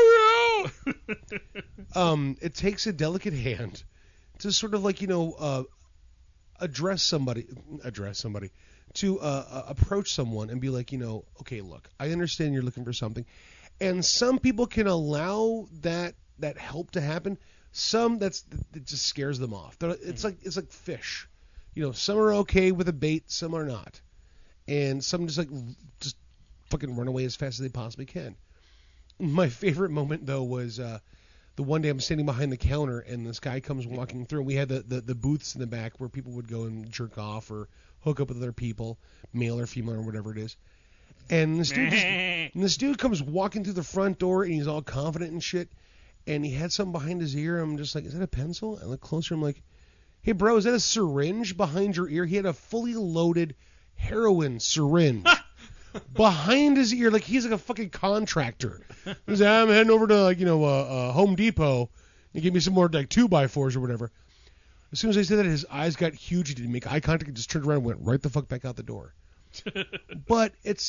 here we go. Um, it takes a delicate hand to sort of like, you know, uh, address somebody, address somebody, to uh, uh, approach someone and be like, you know, okay, look, I understand you're looking for something. And some people can allow that that help to happen. Some that's that just scares them off. They're, it's like it's like fish. You know, some are okay with a bait, some are not. And some just like just fucking run away as fast as they possibly can. My favorite moment though was uh, the one day I'm standing behind the counter and this guy comes walking through. We had the, the, the booths in the back where people would go and jerk off or hook up with other people, male or female or whatever it is. And this dude, just, and this dude comes walking through the front door and he's all confident and shit. And he had something behind his ear. I'm just like, is that a pencil? I look closer. I'm like, hey, bro, is that a syringe behind your ear? He had a fully loaded heroin syringe behind his ear. Like he's like a fucking contractor. He's like, I'm heading over to like, you know, uh, uh, Home Depot and give me some more like two by fours or whatever. As soon as I said that, his eyes got huge. He didn't make eye contact. He just turned around and went right the fuck back out the door. But it's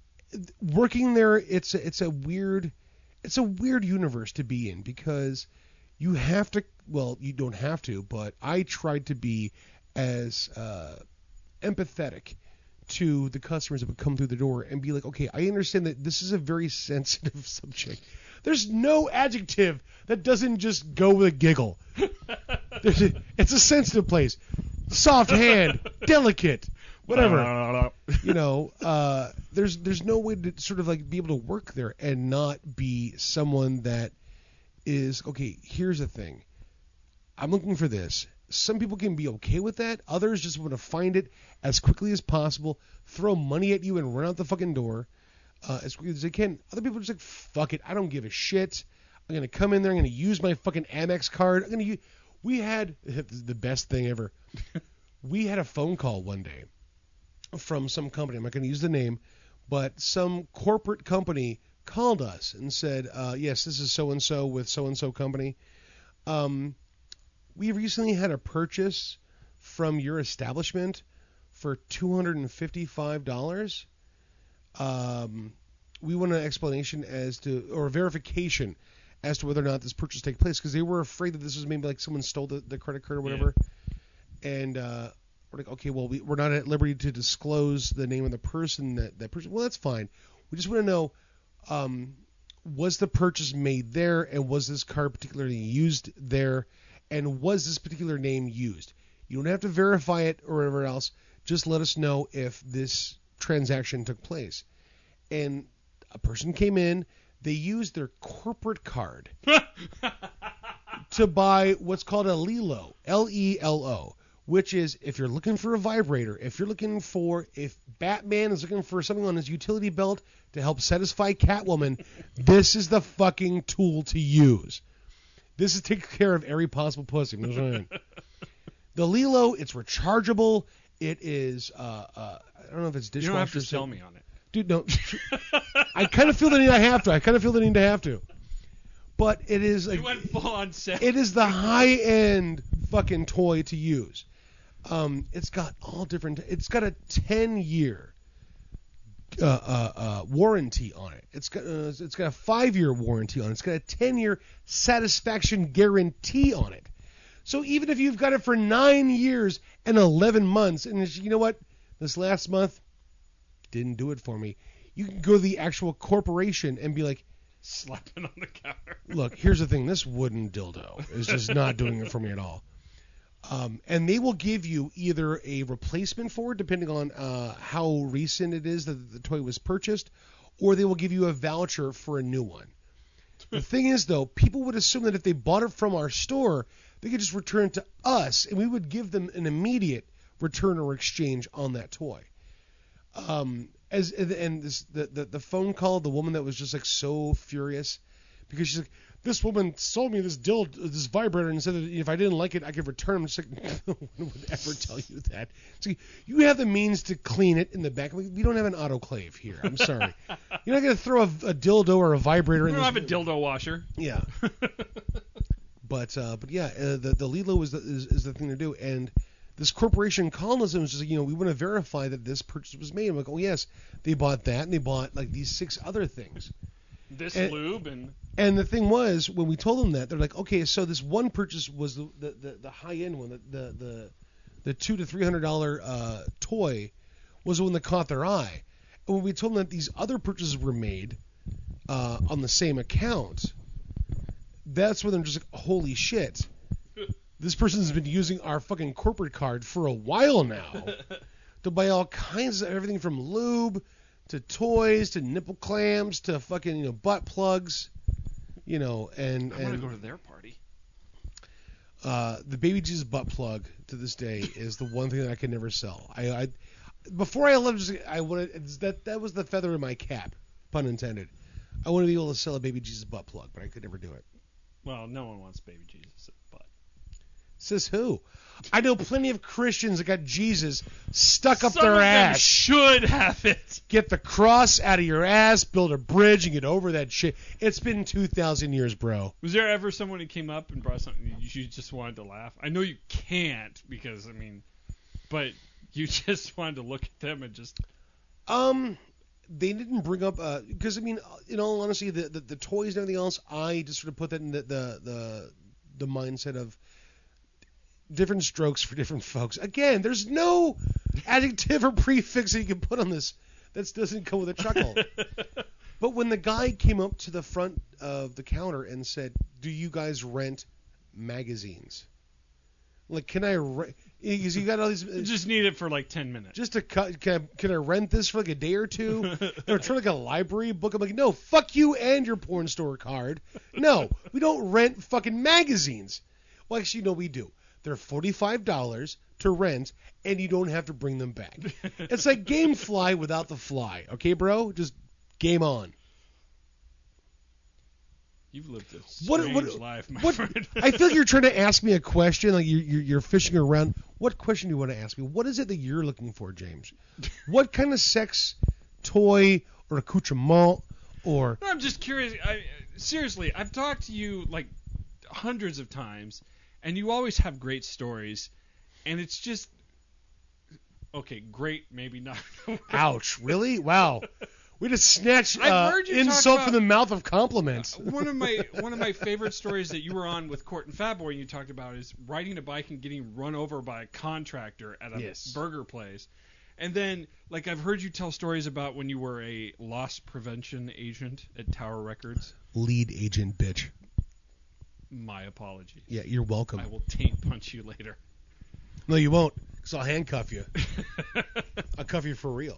working there. It's a, it's a weird, it's a weird universe to be in because you have to. Well, you don't have to, but I tried to be as uh, empathetic to the customers that would come through the door and be like, okay, I understand that this is a very sensitive subject. There's no adjective that doesn't just go with a giggle. There's a, it's a sensitive place. Soft hand, delicate, whatever. You know, uh, there's there's no way to sort of like be able to work there and not be someone that is, okay, here's the thing. I'm looking for this. Some people can be okay with that. Others just want to find it as quickly as possible, throw money at you and run out the fucking door uh, as quickly as they can. Other people are just like, fuck it. I don't give a shit. I'm going to come in there. I'm going to use my fucking Amex card. I'm going to use... We had the best thing ever. We had a phone call one day from some company. I'm not going to use the name, but some corporate company called us and said, uh, yes, this is so-and-so with so-and-so company. Um, we recently had a purchase from your establishment for two hundred fifty-five dollars. Um, we want an explanation as to, or a verification as to whether or not this purchase take place, because they were afraid that this was maybe like someone stole the, the credit card or whatever. Yeah. And uh, we're like, okay, well, we, we're not at liberty to disclose the name of the person that that person. Well, that's fine. We just want to know, um, was the purchase made there, and was this card particularly used there, and was this particular name used? You don't have to verify it or whatever else. Just let us know if this transaction took place. And a person came in. They used their corporate card to buy what's called a Lelo, L E L O, which is if you're looking for a vibrator, if you're looking for, if Batman is looking for something on his utility belt to help satisfy Catwoman, this is the fucking tool to use. This is taking care of every possible pussy. You know what I'm saying? The Lelo, it's rechargeable. It is, uh, uh, I don't know if it's dishwasher. You don't have to sell me on it. Dude, no. I kind of feel the need I have to. I kind of feel the need to have to. But it is like, you went full on set. It is the high-end fucking toy to use. Um, it's got all different. It's got a ten-year uh, uh, uh, warranty on it. It's got uh, it's got a five-year warranty on it. It's got a ten-year satisfaction guarantee on it. So even if you've got it for nine years and eleven months, and it's, you know what, this last month didn't do it for me, you can go to the actual corporation and be like, slapping on the counter. Look, here's the thing. This wooden dildo is just not doing it for me at all. Um, and they will give you either a replacement for it, depending on uh, how recent it is that the toy was purchased, or they will give you a voucher for a new one. The thing is, though, people would assume that if they bought it from our store, they could just return it to us, and we would give them an immediate return or exchange on that toy. Um, as and this the, the the phone call, the woman that was just like so furious because she's like, this woman sold me this dild, this vibrator, and said that if I didn't like it, I could return. I'm just like, no one would ever tell you that. So you have the means to clean it in the back. We don't have an autoclave here. I'm sorry. You're not gonna throw a, a dildo or a vibrator We in don't this. have a dildo washer. Yeah. but uh, but yeah, uh, the the Lilo is the is, is the thing to do, and this corporation called us and was just like, you know, we want to verify that this purchase was made. I'm like, oh yes, they bought that, and they bought like these six other things. This and, lube and and the thing was, when we told them that, they're like, okay, so this one purchase was the the, the, the high end one, the the the, the two to three hundred dollar uh, toy was the one that caught their eye. And when we told them that these other purchases were made uh, on the same account, that's when they're just like, holy shit, this person's been using our fucking corporate card for a while now to buy all kinds of everything from lube to toys to nipple clamps to fucking, you know, butt plugs, you know, and I want to and go to their party. uh, the Baby Jesus butt plug to this day is the one thing that I can never sell. I, I before I left, just, I wanted it's that that was the feather in my cap, pun intended. I want to be able to sell a Baby Jesus butt plug, but I could never do it. Well, no one wants baby Jesus, but Says who? I know plenty of Christians that got Jesus stuck up some their of them ass. should have it. Get the cross out of your ass, build a bridge, and get over that shit. It's been two thousand years, bro. Was there ever someone who came up and brought something you just wanted to laugh? I know you can't because I mean, but you just wanted to look at them and just. Um, they didn't bring up uh because I mean, in all honesty, the, the the toys and everything else, I just sort of put that in the the the, the mindset of different strokes for different folks. Again, there's no adjective or prefix that you can put on this that doesn't come with a chuckle. But when the guy came up to the front of the counter and said, "Do you guys rent magazines?" Like, can I rent? Because you got all these. You just need it for like ten minutes. Just to cut. Can I, can I rent this for like a day or two? Or try like a library book? I'm like, no, fuck you and your porn store card. No, we don't rent fucking magazines. Well, actually, no, we do. They're forty-five dollars to rent, and you don't have to bring them back. It's like GameFly without the fly. Okay, bro? Just game on. You've lived a What, strange what, life, my what, friend. I feel like you're trying to ask me a question, like you're, you're, you're fishing around. What question do you want to ask me? What is it that you're looking for, James? What kind of sex toy or accoutrement or... No, I'm just curious. I, seriously, I've talked to you like hundreds of times, and you always have great stories, and it's just... Okay, great, maybe not. Ouch, really? Wow. We just snatched I've uh, heard you insult talk from the mouth of compliments. one of my one of my favorite stories that you were on with Court and Fat Boy and you talked about is riding a bike and getting run over by a contractor at a Yes. burger place. And then, like, I've heard you tell stories about when you were a loss prevention agent at Tower Records. Lead agent, bitch. My apologies. Yeah, you're welcome. I will taint punch you later. No, you won't, because I'll handcuff you. I'll cuff you for real.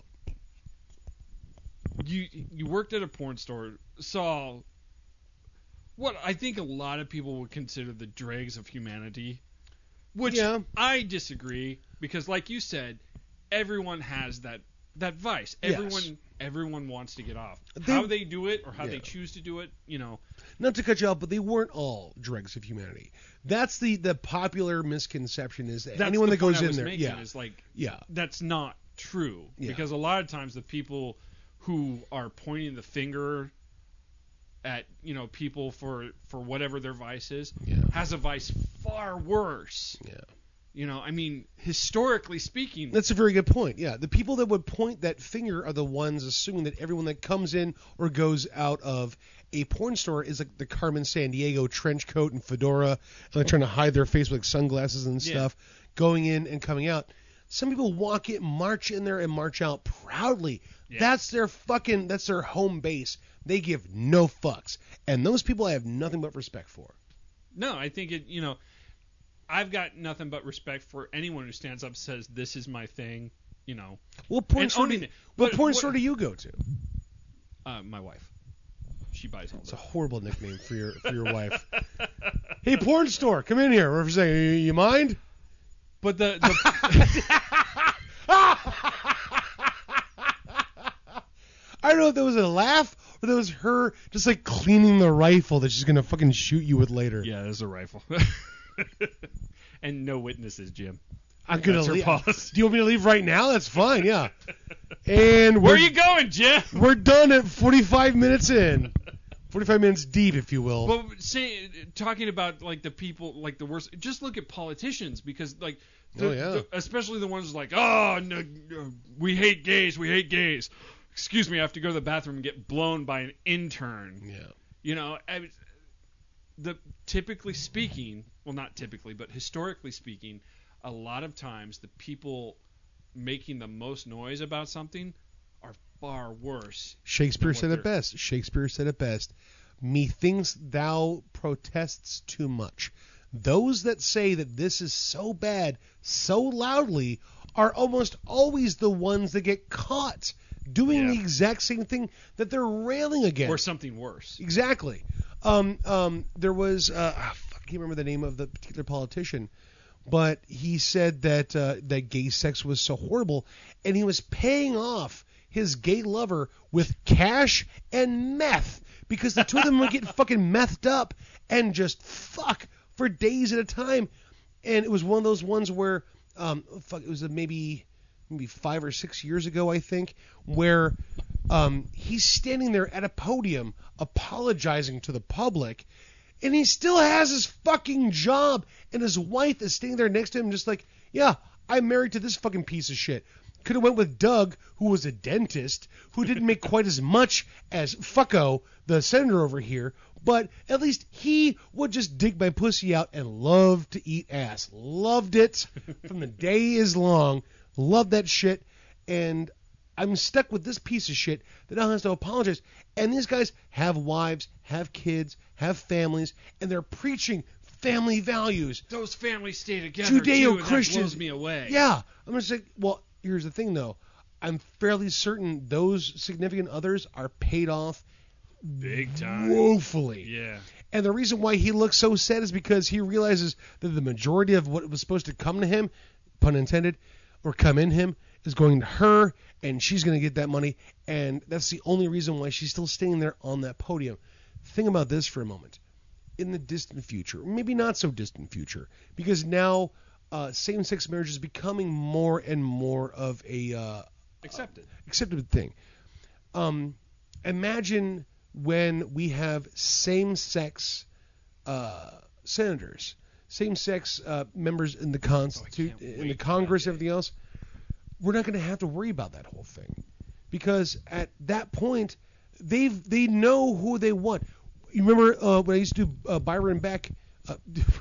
You you worked at a porn store, saw what I think a lot of people would consider the dregs of humanity, which Yeah. I disagree because, like you said, everyone has that that vice. Yes. Everyone everyone wants to get off. They- how they do it or how Yeah. they choose to do it, you know. Not to cut you off, but they weren't all dregs of humanity. That's the, the popular misconception is that That's anyone the that goes point I in was there, making, yeah, is like yeah, that's not true Yeah. because a lot of times the people who are pointing the finger at, you know, people for for whatever their vice is Yeah. has a vice far worse. yeah. You know, I mean, historically speaking, That's a very good point. Yeah, the people that would point that finger are the ones assuming that everyone that comes in or goes out of a porn store is like the Carmen Sandiego trench coat and fedora, and they're trying to hide their face with like sunglasses and Yeah. stuff, going in and coming out. Some people walk in, march in there, and march out proudly. Yeah. That's their fucking, that's their home base. They give no fucks, and those people I have nothing but respect for. no, I think it, you know, I've got nothing but respect for anyone who stands up and says, this is my thing, you know. What porn And store? Do owning you, it. what But porn what- store do you go to? Uh, my wife. She buys all It's a this. horrible nickname for your for your wife. Hey, porn store, come in here. What if you're saying, you, you mind? But the, the I don't know if that was a laugh But it was her just like cleaning the rifle that she's gonna fucking shoot you with later. Yeah, there's a rifle. And no witnesses, Jim. I'm gonna That's her leave. policy. Do you want me to leave right now? That's fine. Yeah. And Where we're, are you going, Jim? We're done at forty-five minutes in. forty-five minutes deep, if you will. Well, say, talking about like the people, like the worst. Just look at politicians, because like, the, oh, yeah. the, especially the ones like, oh, no, no, we hate gays, we hate gays. Excuse me, I have to go to the bathroom and get blown by an intern. Yeah. You know, I, the typically speaking, well, not typically, but historically speaking, a lot of times the people making the most noise about something are far worse. Shakespeare said they're- it best. Shakespeare said it best. Methinks thou protests too much. Those that say that this is so bad so loudly are almost always the ones that get caught doing Yeah. the exact same thing that they're railing against. Or something worse. Exactly. Um, um, there was, uh, ah, fuck, I can't remember the name of the particular politician, but he said that uh, that gay sex was so horrible, and he was paying off his gay lover with cash and meth because the two of them would get fucking methed up and just fuck for days at a time. And it was one of those ones where, um, fuck, it was a maybe maybe five or six years ago, I think, where um, he's standing there at a podium apologizing to the public, and he still has his fucking job, and his wife is standing there next to him just like, yeah, I'm married to this fucking piece of shit. Could have went with Doug, who was a dentist, who didn't make quite as much as Fucko, the senator over here, but at least he would just dig my pussy out and love to eat ass. Loved it from the day is long. Loved that shit. And I'm stuck with this piece of shit that now has to apologize. And these guys have wives, have kids, have families, and they're preaching family values. Those families stay together, Judeo-Christian. too, and that blows me away. Yeah. I'm just like, well, here's the thing, though. I'm fairly certain those significant others are paid off Big time. woefully. Yeah. And the reason why he looks so sad is because he realizes that the majority of what was supposed to come to him, pun intended, or come in him, is going to her, and she's going to get that money, and that's the only reason why she's still staying there on that podium. Think about this for a moment. In the distant future, maybe not so distant future, because now uh, same-sex marriage is becoming more and more of a uh, Accepted. Uh, accepted thing. Um, imagine when we have same-sex uh, senators, same-sex uh, members in the Constitu- Oh, in the Congress, and everything else. We're not going to have to worry about that whole thing, because at that point, they've they know who they want. You remember uh, when I used to do uh, Byron Beck? Uh,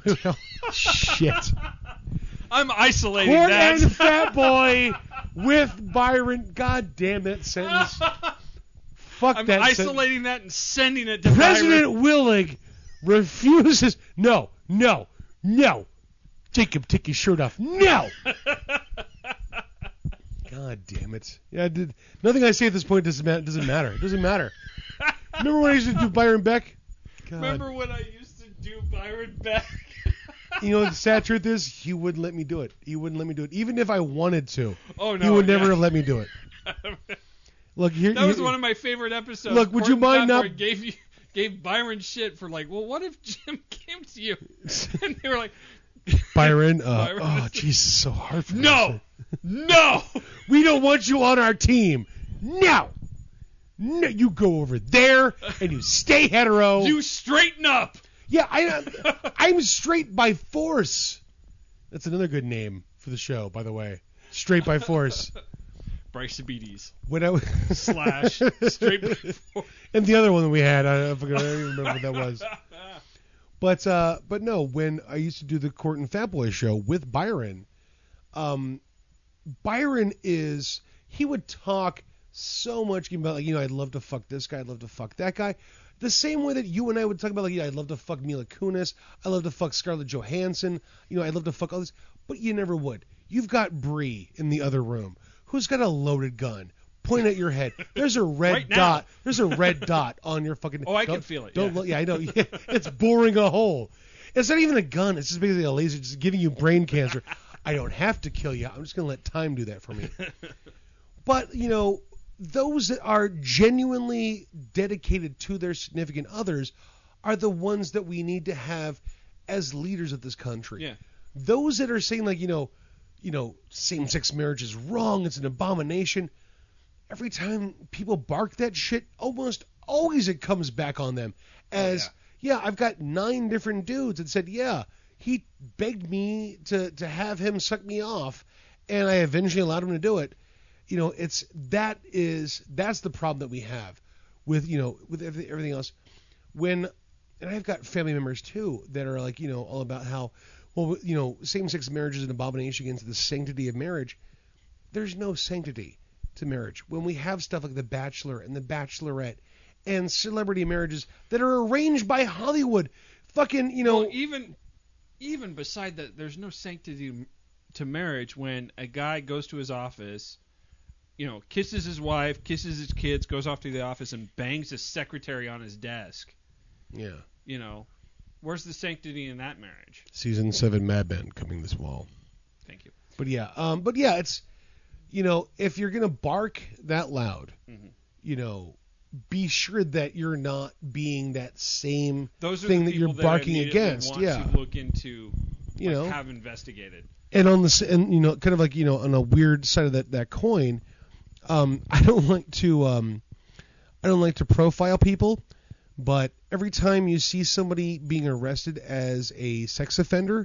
shit. I'm isolating Court that. and Fat Boy with Byron. God damn that sentence. Fuck I'm that isolating that and sending it to President Byron. Willig refuses. No, no, no. Jacob, take your shirt off. No. God damn it. Yeah, I did. Nothing I say at this point doesn't matter. Doesn't matter. It doesn't matter. Remember when I used to do Byron Beck? God. Remember when I used to do Byron Beck? You know, the sad truth is, he wouldn't let me do it. He wouldn't let me do it, even if I wanted to. Oh no, he would never yeah. have let me do it. Look, here. That was here- one of my favorite episodes. Look, would you Court mind Fatboy not- Gave you gave Byron shit for like, well, what if Jim came to you and they were like, Byron. Uh, Byron. oh, Jesus, so hard for me to no, say. no. We don't want you on our team. No. No, you go over there and you stay hetero. You straighten up. Yeah, I, I'm straight by force. That's another good name for the show, by the way. Straight by force. Bryce Sabides When I was slash straight before. and the other one that we had, I, I forget- I don't even remember what that was. But uh, but no, when I used to do the Court and Fat Boy show with Byron, um, Byron is he would talk so much about like you know I'd love to fuck this guy, I'd love to fuck that guy, the same way that you and I would talk about like yeah, I'd love to fuck Mila Kunis, I love to fuck Scarlett Johansson, you know I'd love to fuck all this, but you never would. You've got Bree in the other room, who's got a loaded gun. Point at your head. There's a red Right now. dot. There's a red dot on your fucking. Oh, I can don't- feel it, Don't yeah. look. Yeah, I know. Yeah, it's boring a hole. It's not even a gun. It's just basically a laser, just giving you brain cancer. I don't have to kill you. I'm just gonna let time do that for me. But you know, those that are genuinely dedicated to their significant others are the ones that we need to have as leaders of this country. Yeah. Those that are saying, like, you know, you know, same-sex marriage is wrong, it's an abomination. Every time people bark that shit, almost always it comes back on them as, oh, yeah. yeah, I've got nine different dudes that said, yeah, he begged me to, to have him suck me off, and I eventually allowed him to do it. You know, it's that is that's the problem that we have with, you know, with everything else. When, and I've got family members too that are like, you know, all about how, well, you know, same-sex marriage is an abomination against the sanctity of marriage. There's no sanctity to marriage. When we have stuff like The Bachelor and The Bachelorette and celebrity marriages that are arranged by Hollywood, fucking, you know, well, even even beside that, there's no sanctity to marriage when a guy goes to his office, you know, kisses his wife, kisses his kids, goes off to the office and bangs his secretary on his desk. Yeah. You know, where's the sanctity in that marriage? Season seven Mad Men coming this fall. Thank you. But yeah, um, but yeah, it's, you know, if you're gonna bark that loud, mm-hmm. you know, be sure that you're not being that same Those are thing the that you're that barking I against. Want yeah. to look into, you like, know, have investigated. And on the and you know, kind of like, you know, on a weird side of that that coin, um, I don't like to um, I don't like to profile people, but every time you see somebody being arrested as a sex offender,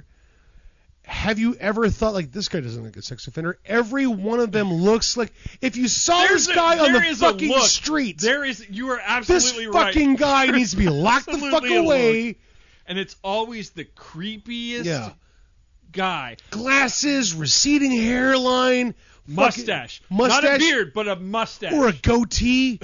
have you ever thought, like, this guy doesn't look like a sex offender? Every one of them looks like, if you saw There's this guy a, on the is fucking a look. street, there is, you are absolutely this right. fucking guy needs to be locked the fuck away. And it's always the creepiest yeah. guy. Glasses, receding hairline, mustache. mustache, not a beard, but a mustache or a goatee.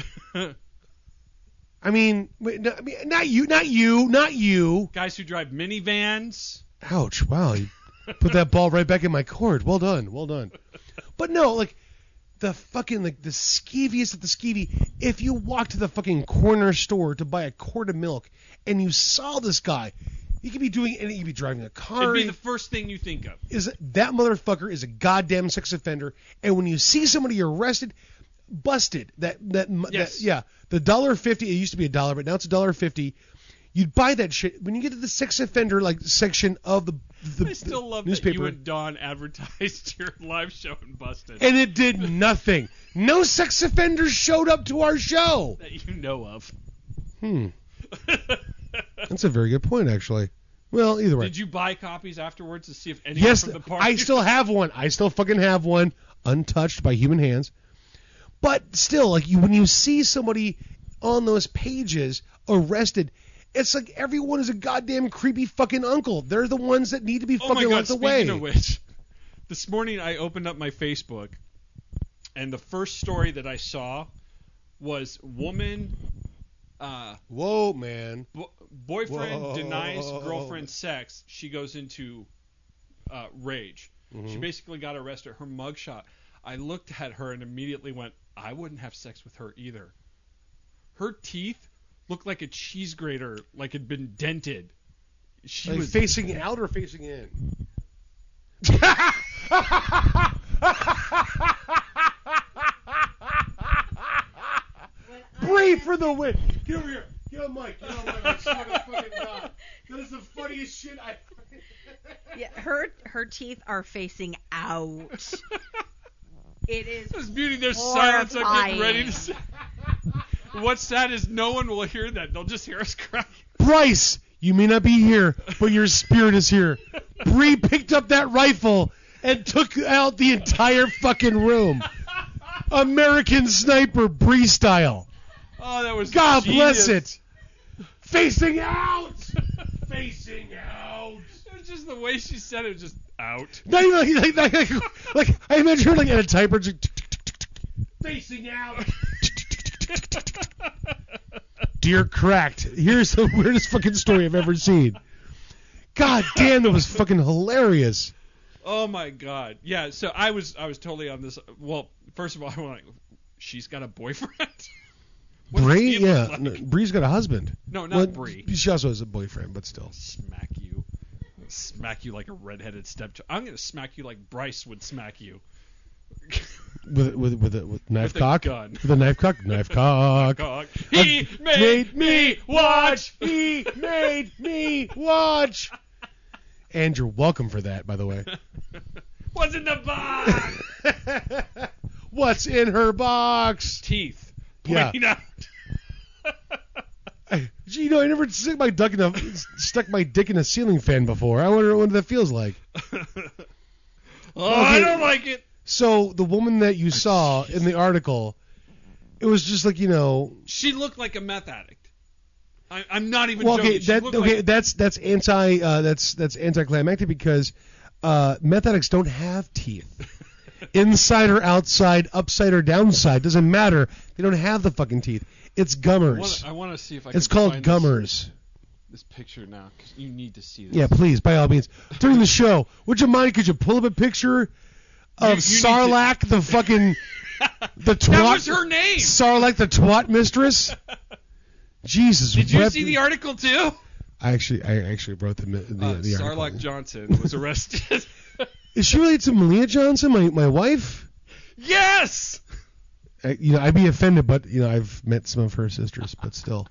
I mean, I mean, not you, not you, not you. Guys who drive minivans. Ouch! Wow. You put that ball right back in my court. Well done. Well done. But no, like, the fucking, like, the skeeviest of the skeevy. If you walk to the fucking corner store to buy a quart of milk and you saw this guy, you could be doing anything. You could be driving a car. It'd be the first thing you think of. Is that motherfucker is a goddamn sex offender. And when you see somebody arrested, busted, that, that, yes. that yeah, the dollar fifty, it used to be a dollar, but now it's a dollar fifty. You'd buy that shit when you get to the sex offender like section of the, the I still love newspaper. That you and Dawn advertised your live show in Busted. And it did nothing. No sex offenders showed up to our show. That you know of. Hmm. That's a very good point, actually. Well, either way. Did you buy copies afterwards to see if anyone yes, from the party... I still have one. I still fucking have one, untouched by human hands. But still, like, you, when you see somebody on those pages arrested, it's like everyone is a goddamn creepy fucking uncle. They're the ones that need to be oh fucking God, locked away. Speaking of which, this morning I opened up my Facebook, and the first story that I saw was woman... Uh, Whoa, man. Bo- boyfriend Whoa. denies girlfriend sex. She goes into uh, rage. Mm-hmm. She basically got arrested. Her mugshot. I looked at her and immediately went, I wouldn't have sex with her either. Her teeth looked like a cheese grater, like had been dented. She like was facing out or facing in? Bree for the win. Get over here. Get on mic. Get on mic. I swear to fucking God. That is the funniest shit I... Yeah, her her teeth are facing out. It is There's beauty. There's horrifying. silence. I'm getting ready to say. What's sad is no one will hear that. They'll just hear us cry. Bryce, you may not be here, but your spirit is here. Bree picked up that rifle and took out the entire fucking room. American Sniper Bree style. Oh, that was God genius. bless it. Facing out. Facing out. It was just the way she said it was just out. Not even like, like, like, like I imagine her like at a typer just facing out. Dear cracked. Here's the weirdest fucking story I've ever seen. God damn, that was fucking hilarious. Oh my God. Yeah, so I was I was totally on this. Well, first of all, I was like, she's got a boyfriend? Bree? Yeah. Like? No, Bree's got a husband. No, not well, Bree. She also has a boyfriend, but still. Smack you. Smack you like a redheaded stepchild. I'm going to smack you like Bryce would smack you. with with with a with knife With a cock. gun. With a knife cock. Knife cock. Cock. He Uh, made me watch. He made me watch. And you're welcome for that, by the way. What's in the box? What's in her box? Teeth. Yeah. Pointing out. I, you know, I never stuck my duck in a stuck my dick in a ceiling fan before. I wonder what that feels like. Oh, I don't like it. So the woman that you saw in the article, it was just like, you know. She looked like a meth addict. I, I'm not even Well, joking. okay, She that, looked okay, like, that's that's anti uh, that's that's anticlimactic because uh, meth addicts don't have teeth. Inside or outside, upside or downside, doesn't matter. They don't have the fucking teeth. It's gummers. I want to see if I It's can called find gummers. This, this picture now, because you need to see this. Yeah, please, by all means. During the show, would you mind? Could you pull up a picture of You- you need Sarlacc, the fucking the twat? That was her name. Sarlacc, the twat mistress. Jesus. Did you what- see the article too? I actually, I actually wrote the the, Uh, the article. Sarlacc Johnson was arrested. Is she related to Malia Johnson, my my wife? Yes. I, you know, I'd be offended, but you know, I've met some of her sisters, but still.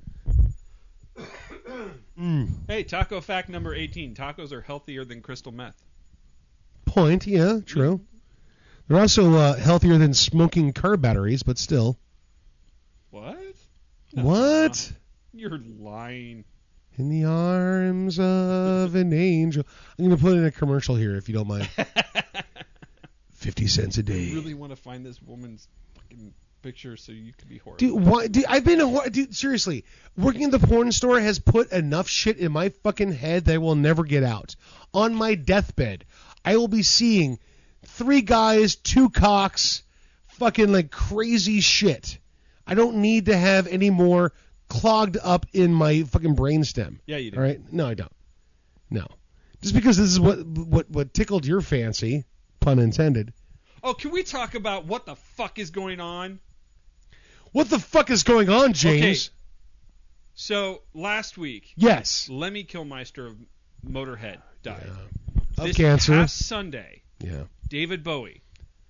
Mm. Hey, taco fact number eighteen: tacos are healthier than crystal meth. Point, yeah, true. They're also uh, healthier than smoking car batteries, but still. What? What? You're lying. In the arms of an angel. I'm going to put in a commercial here, if you don't mind. Fifty cents a day. I really want to find this woman's fucking picture so you can be horrified. Dude, why? Dude, I've been a hor- dude. Seriously, working in the porn store has put enough shit in my fucking head that I will never get out. On my deathbed, I will be seeing three guys, two cocks, fucking like crazy shit. I don't need to have any more clogged up in my fucking brainstem. Yeah, you do. All right? No, I don't. No, just because this is what what what tickled your fancy, pun intended. Oh, can we talk about what the fuck is going on? What the fuck is going on, James? Okay. So last week, Yes. Lemmy Kilmister of Motorhead died. Of This cancer. past Sunday, Yeah. David Bowie.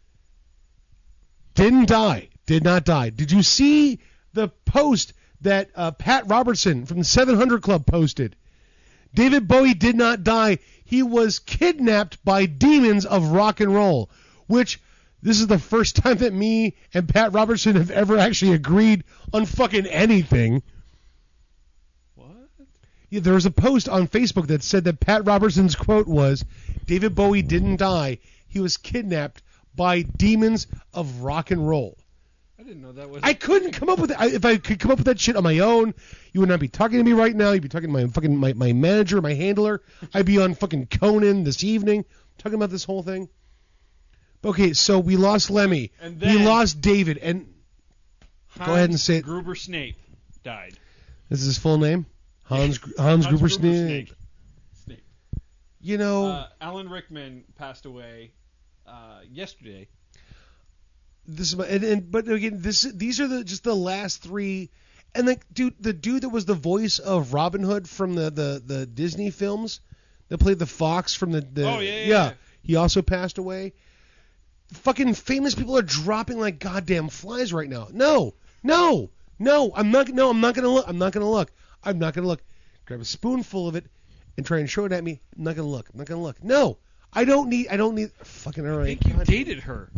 Didn't die. Did not die. Did you see the post that uh, Pat Robertson from the seven hundred Club posted? David Bowie did not die. He was kidnapped by demons of rock and roll, which this is the first time that me and Pat Robertson have ever actually agreed on fucking anything. What? Yeah, there was a post on Facebook that said that Pat Robertson's quote was, David Bowie didn't die. He was kidnapped by demons of rock and roll. I didn't know that was. I couldn't come up with it. I, if I could come up with that shit on my own, you would not be talking to me right now. You'd be talking to my fucking my, my manager, my handler. I'd be on fucking Conan this evening talking about this whole thing. Okay, so we lost Lemmy. And we then- lost David. And Hans go ahead and say it. Gruber Snape died. This is his full name? Hans Hans, Gruber Gruber Snape. Snape. You know, Uh, Alan Rickman passed away uh, yesterday. this is my, and, and but again, this these are the just the last three. And like, dude, the dude that was the voice of Robin Hood from the, the, the Disney films, that played the fox from the, the Oh, yeah, yeah, yeah. he also passed away. Fucking famous people are dropping like goddamn flies right now. No, no, no. I'm not. No, I'm not gonna look. I'm not gonna look. I'm not gonna look. Grab a spoonful of it and try and show it at me. I'm not gonna look. I'm not gonna look. No, I don't need. I don't need. Fucking all I right. think you God. dated her.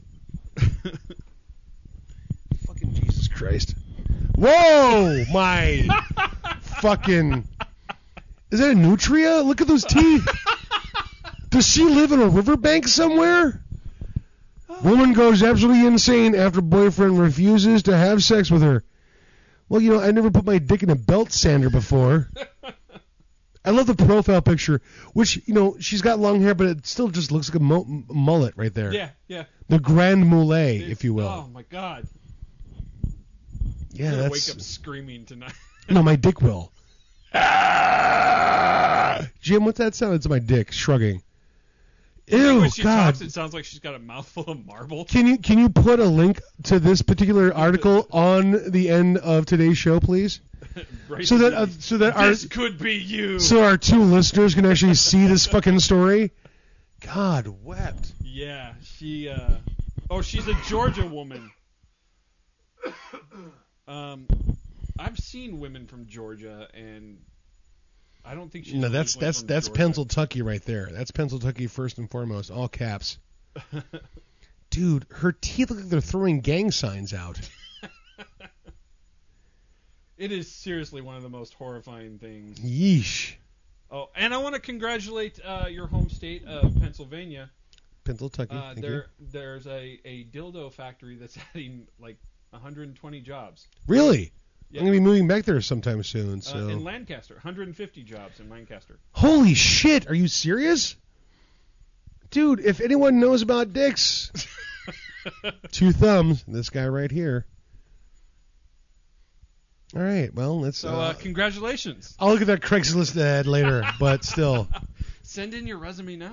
Fucking Jesus Christ. Whoa, my fucking. Is that a nutria? Look at those teeth. Does she live in a riverbank somewhere? Woman goes absolutely insane after boyfriend refuses to have sex with her. Well, you know, I never put my dick in a belt sander before. I love the profile picture, which, you know, she's got long hair, but it still just looks like a mo- mullet right there. Yeah, yeah. The Grand Mullet, It's- if you will. Oh my God. yeah, I'm gonna that's... wake up screaming tonight. No, my dick will. Ah! Jim, what's that sound? It's my dick shrugging. Ew, when she God. talks, it sounds like she's got a mouthful of marble. Can you can you put a link to this particular article on the end of today's show, please? Right So that to uh, me. so that our This could be you. so our two listeners can actually see this fucking story. God wept. Yeah, she. Uh, Oh, she's a Georgia woman. Um, I've seen women from Georgia, and I don't think she's. No, that's usually that's from that's Georgia. Pennsyltucky right there. That's Pennsyltucky first and foremost, all caps. Dude, her teeth look like they're throwing gang signs out. It is seriously one of the most horrifying things. Yeesh. Oh, and I want to congratulate uh, your home state of Pennsylvania. Pennsyltucky. Uh, thank there, you. there's a, a dildo factory that's adding like one hundred twenty jobs. Really? Yeah. I'm gonna be moving back there sometime soon. Uh, So. in Lancaster, one hundred fifty jobs in Lancaster. Holy shit! Are you serious? Dude, if anyone knows about dicks, two thumbs. This guy right here. All right. Well, let's. So, uh, congratulations. I'll look at that Craigslist ad later, but still. Send in your resume now.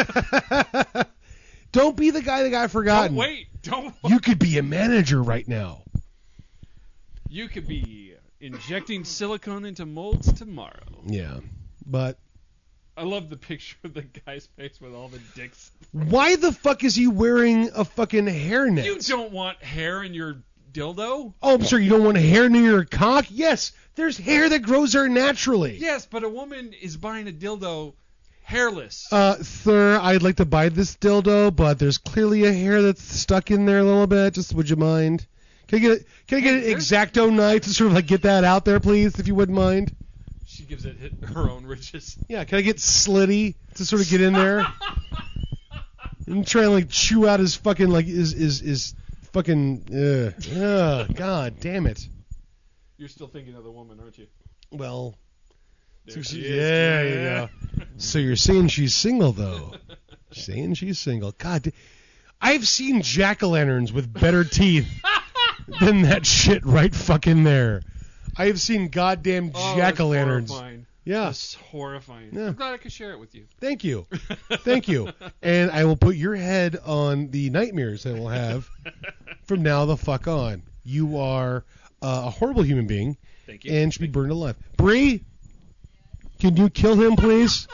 Don't be the guy that got forgotten. Don't wait. Don't. You could be a manager right now. You could be injecting silicone into molds tomorrow. Yeah, but. I love the picture of the guy's face with all the dicks. Why the fuck is he wearing a fucking hairnet? You don't want hair in your dildo? Oh, I'm sorry, you don't want hair near your cock? Yes, there's hair that grows there naturally. Yes, but a woman is buying a dildo hairless. Uh, sir, I'd like to buy this dildo, but there's clearly a hair that's stuck in there a little bit. Just would you mind? Can I get a, can I get Hey, an X-Acto knife to sort of like get that out there, please, if you wouldn't mind? She gives it her own riches. Yeah, can I get Slitty to sort of get in there and try and like chew out his fucking like his his, his fucking uh, uh, God damn it. You're still thinking of the woman, aren't you? Well, There so she she- is. yeah, there you go. So you're saying she's single though? Saying she's single? God, da- I've seen jack-o'-lanterns with better teeth than that shit right fucking there. I have seen goddamn Oh, jack-o'-lanterns. That's horrifying. Yeah. That's horrifying. Yeah. I'm glad I could share it with you. Thank you. Thank you. And I will put your head on the nightmares that we'll have from now the fuck on. You are uh, a horrible human being Thank you. and should be burned alive. Bree, can you kill him, please?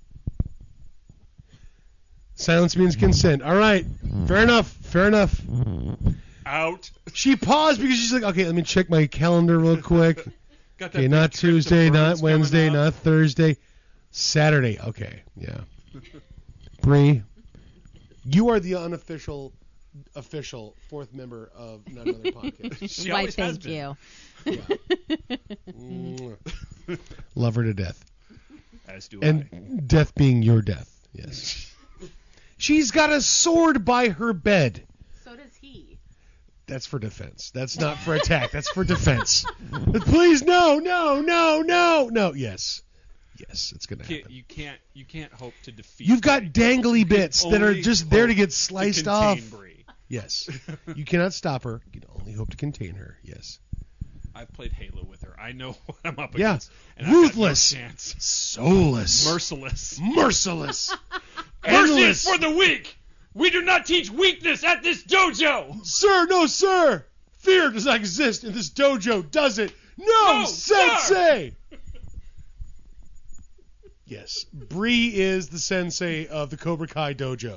Silence means consent. All right. Fair enough. Fair enough. Out. She paused because she's like, okay, let me check my calendar real quick. Got that Okay, big not trip to Tuesday, not Burns coming Wednesday, up. not Thursday. Saturday. Okay, yeah. Bree, you are the unofficial, official fourth member of Not Another Podcast. She Why, always has thank been. you. Mwah. Love her to death. As do And I. death being your death, yes. She's got a sword by her bed. So does he. That's for defense. That's not for attack. That's for defense. Please, no, no, no, no, no. Yes. Yes, it's going to Can't- happen. You can't. You can't hope to defeat. You've got Bree. dangly bits that are Only just there to hope get sliced to off. contain Bree. Yes. You cannot stop her. You can only hope to contain her. Yes. I've played Halo with her. I know what I'm up Yeah. against. And Ruthless. I've got no chance. Soulless. Merciless. Merciless. Mercy Endless. is for the weak. We do not teach weakness at this dojo. Sir, no, sir. Fear does not exist in this dojo, does it? No, No, sensei. Yes. Bree is the sensei of the Cobra Kai dojo.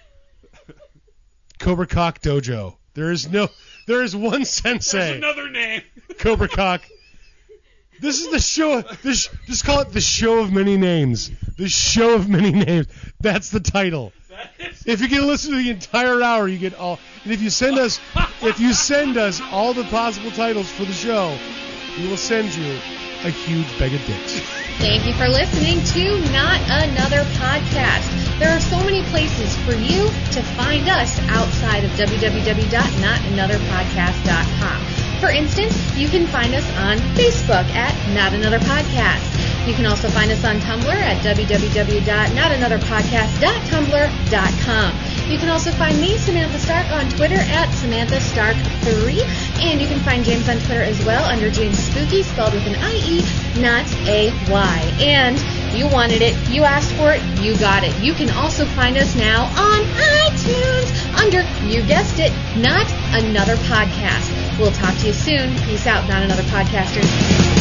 Cobra Cock dojo. There is no, there is one There's sensei. another name. Cobra Cock. This is the show. This, just call it the show of many names. The show of many names. That's the title. That is- If you can listen to the entire hour, you get all. And if you send us, if you send us all the possible titles for the show, we will send you a huge bag of dicks. Thank you for listening to Not Another Podcast. There are so many places for you to find us outside of w w w dot not another podcast dot com. For instance, you can find us on Facebook at Not Another Podcast. You can also find us on Tumblr at w w w dot not another podcast dot tumblr dot com. You can also find me, Samantha Stark, on Twitter at Samantha Stark three. And you can find James on Twitter as well under James Spooky, spelled with an I E, not a Y. And you wanted it, you asked for it, you got it. You can also find us now on iTunes under, you guessed it, Not Another Podcast. We'll talk to you soon. Peace out, Not Another Podcasters.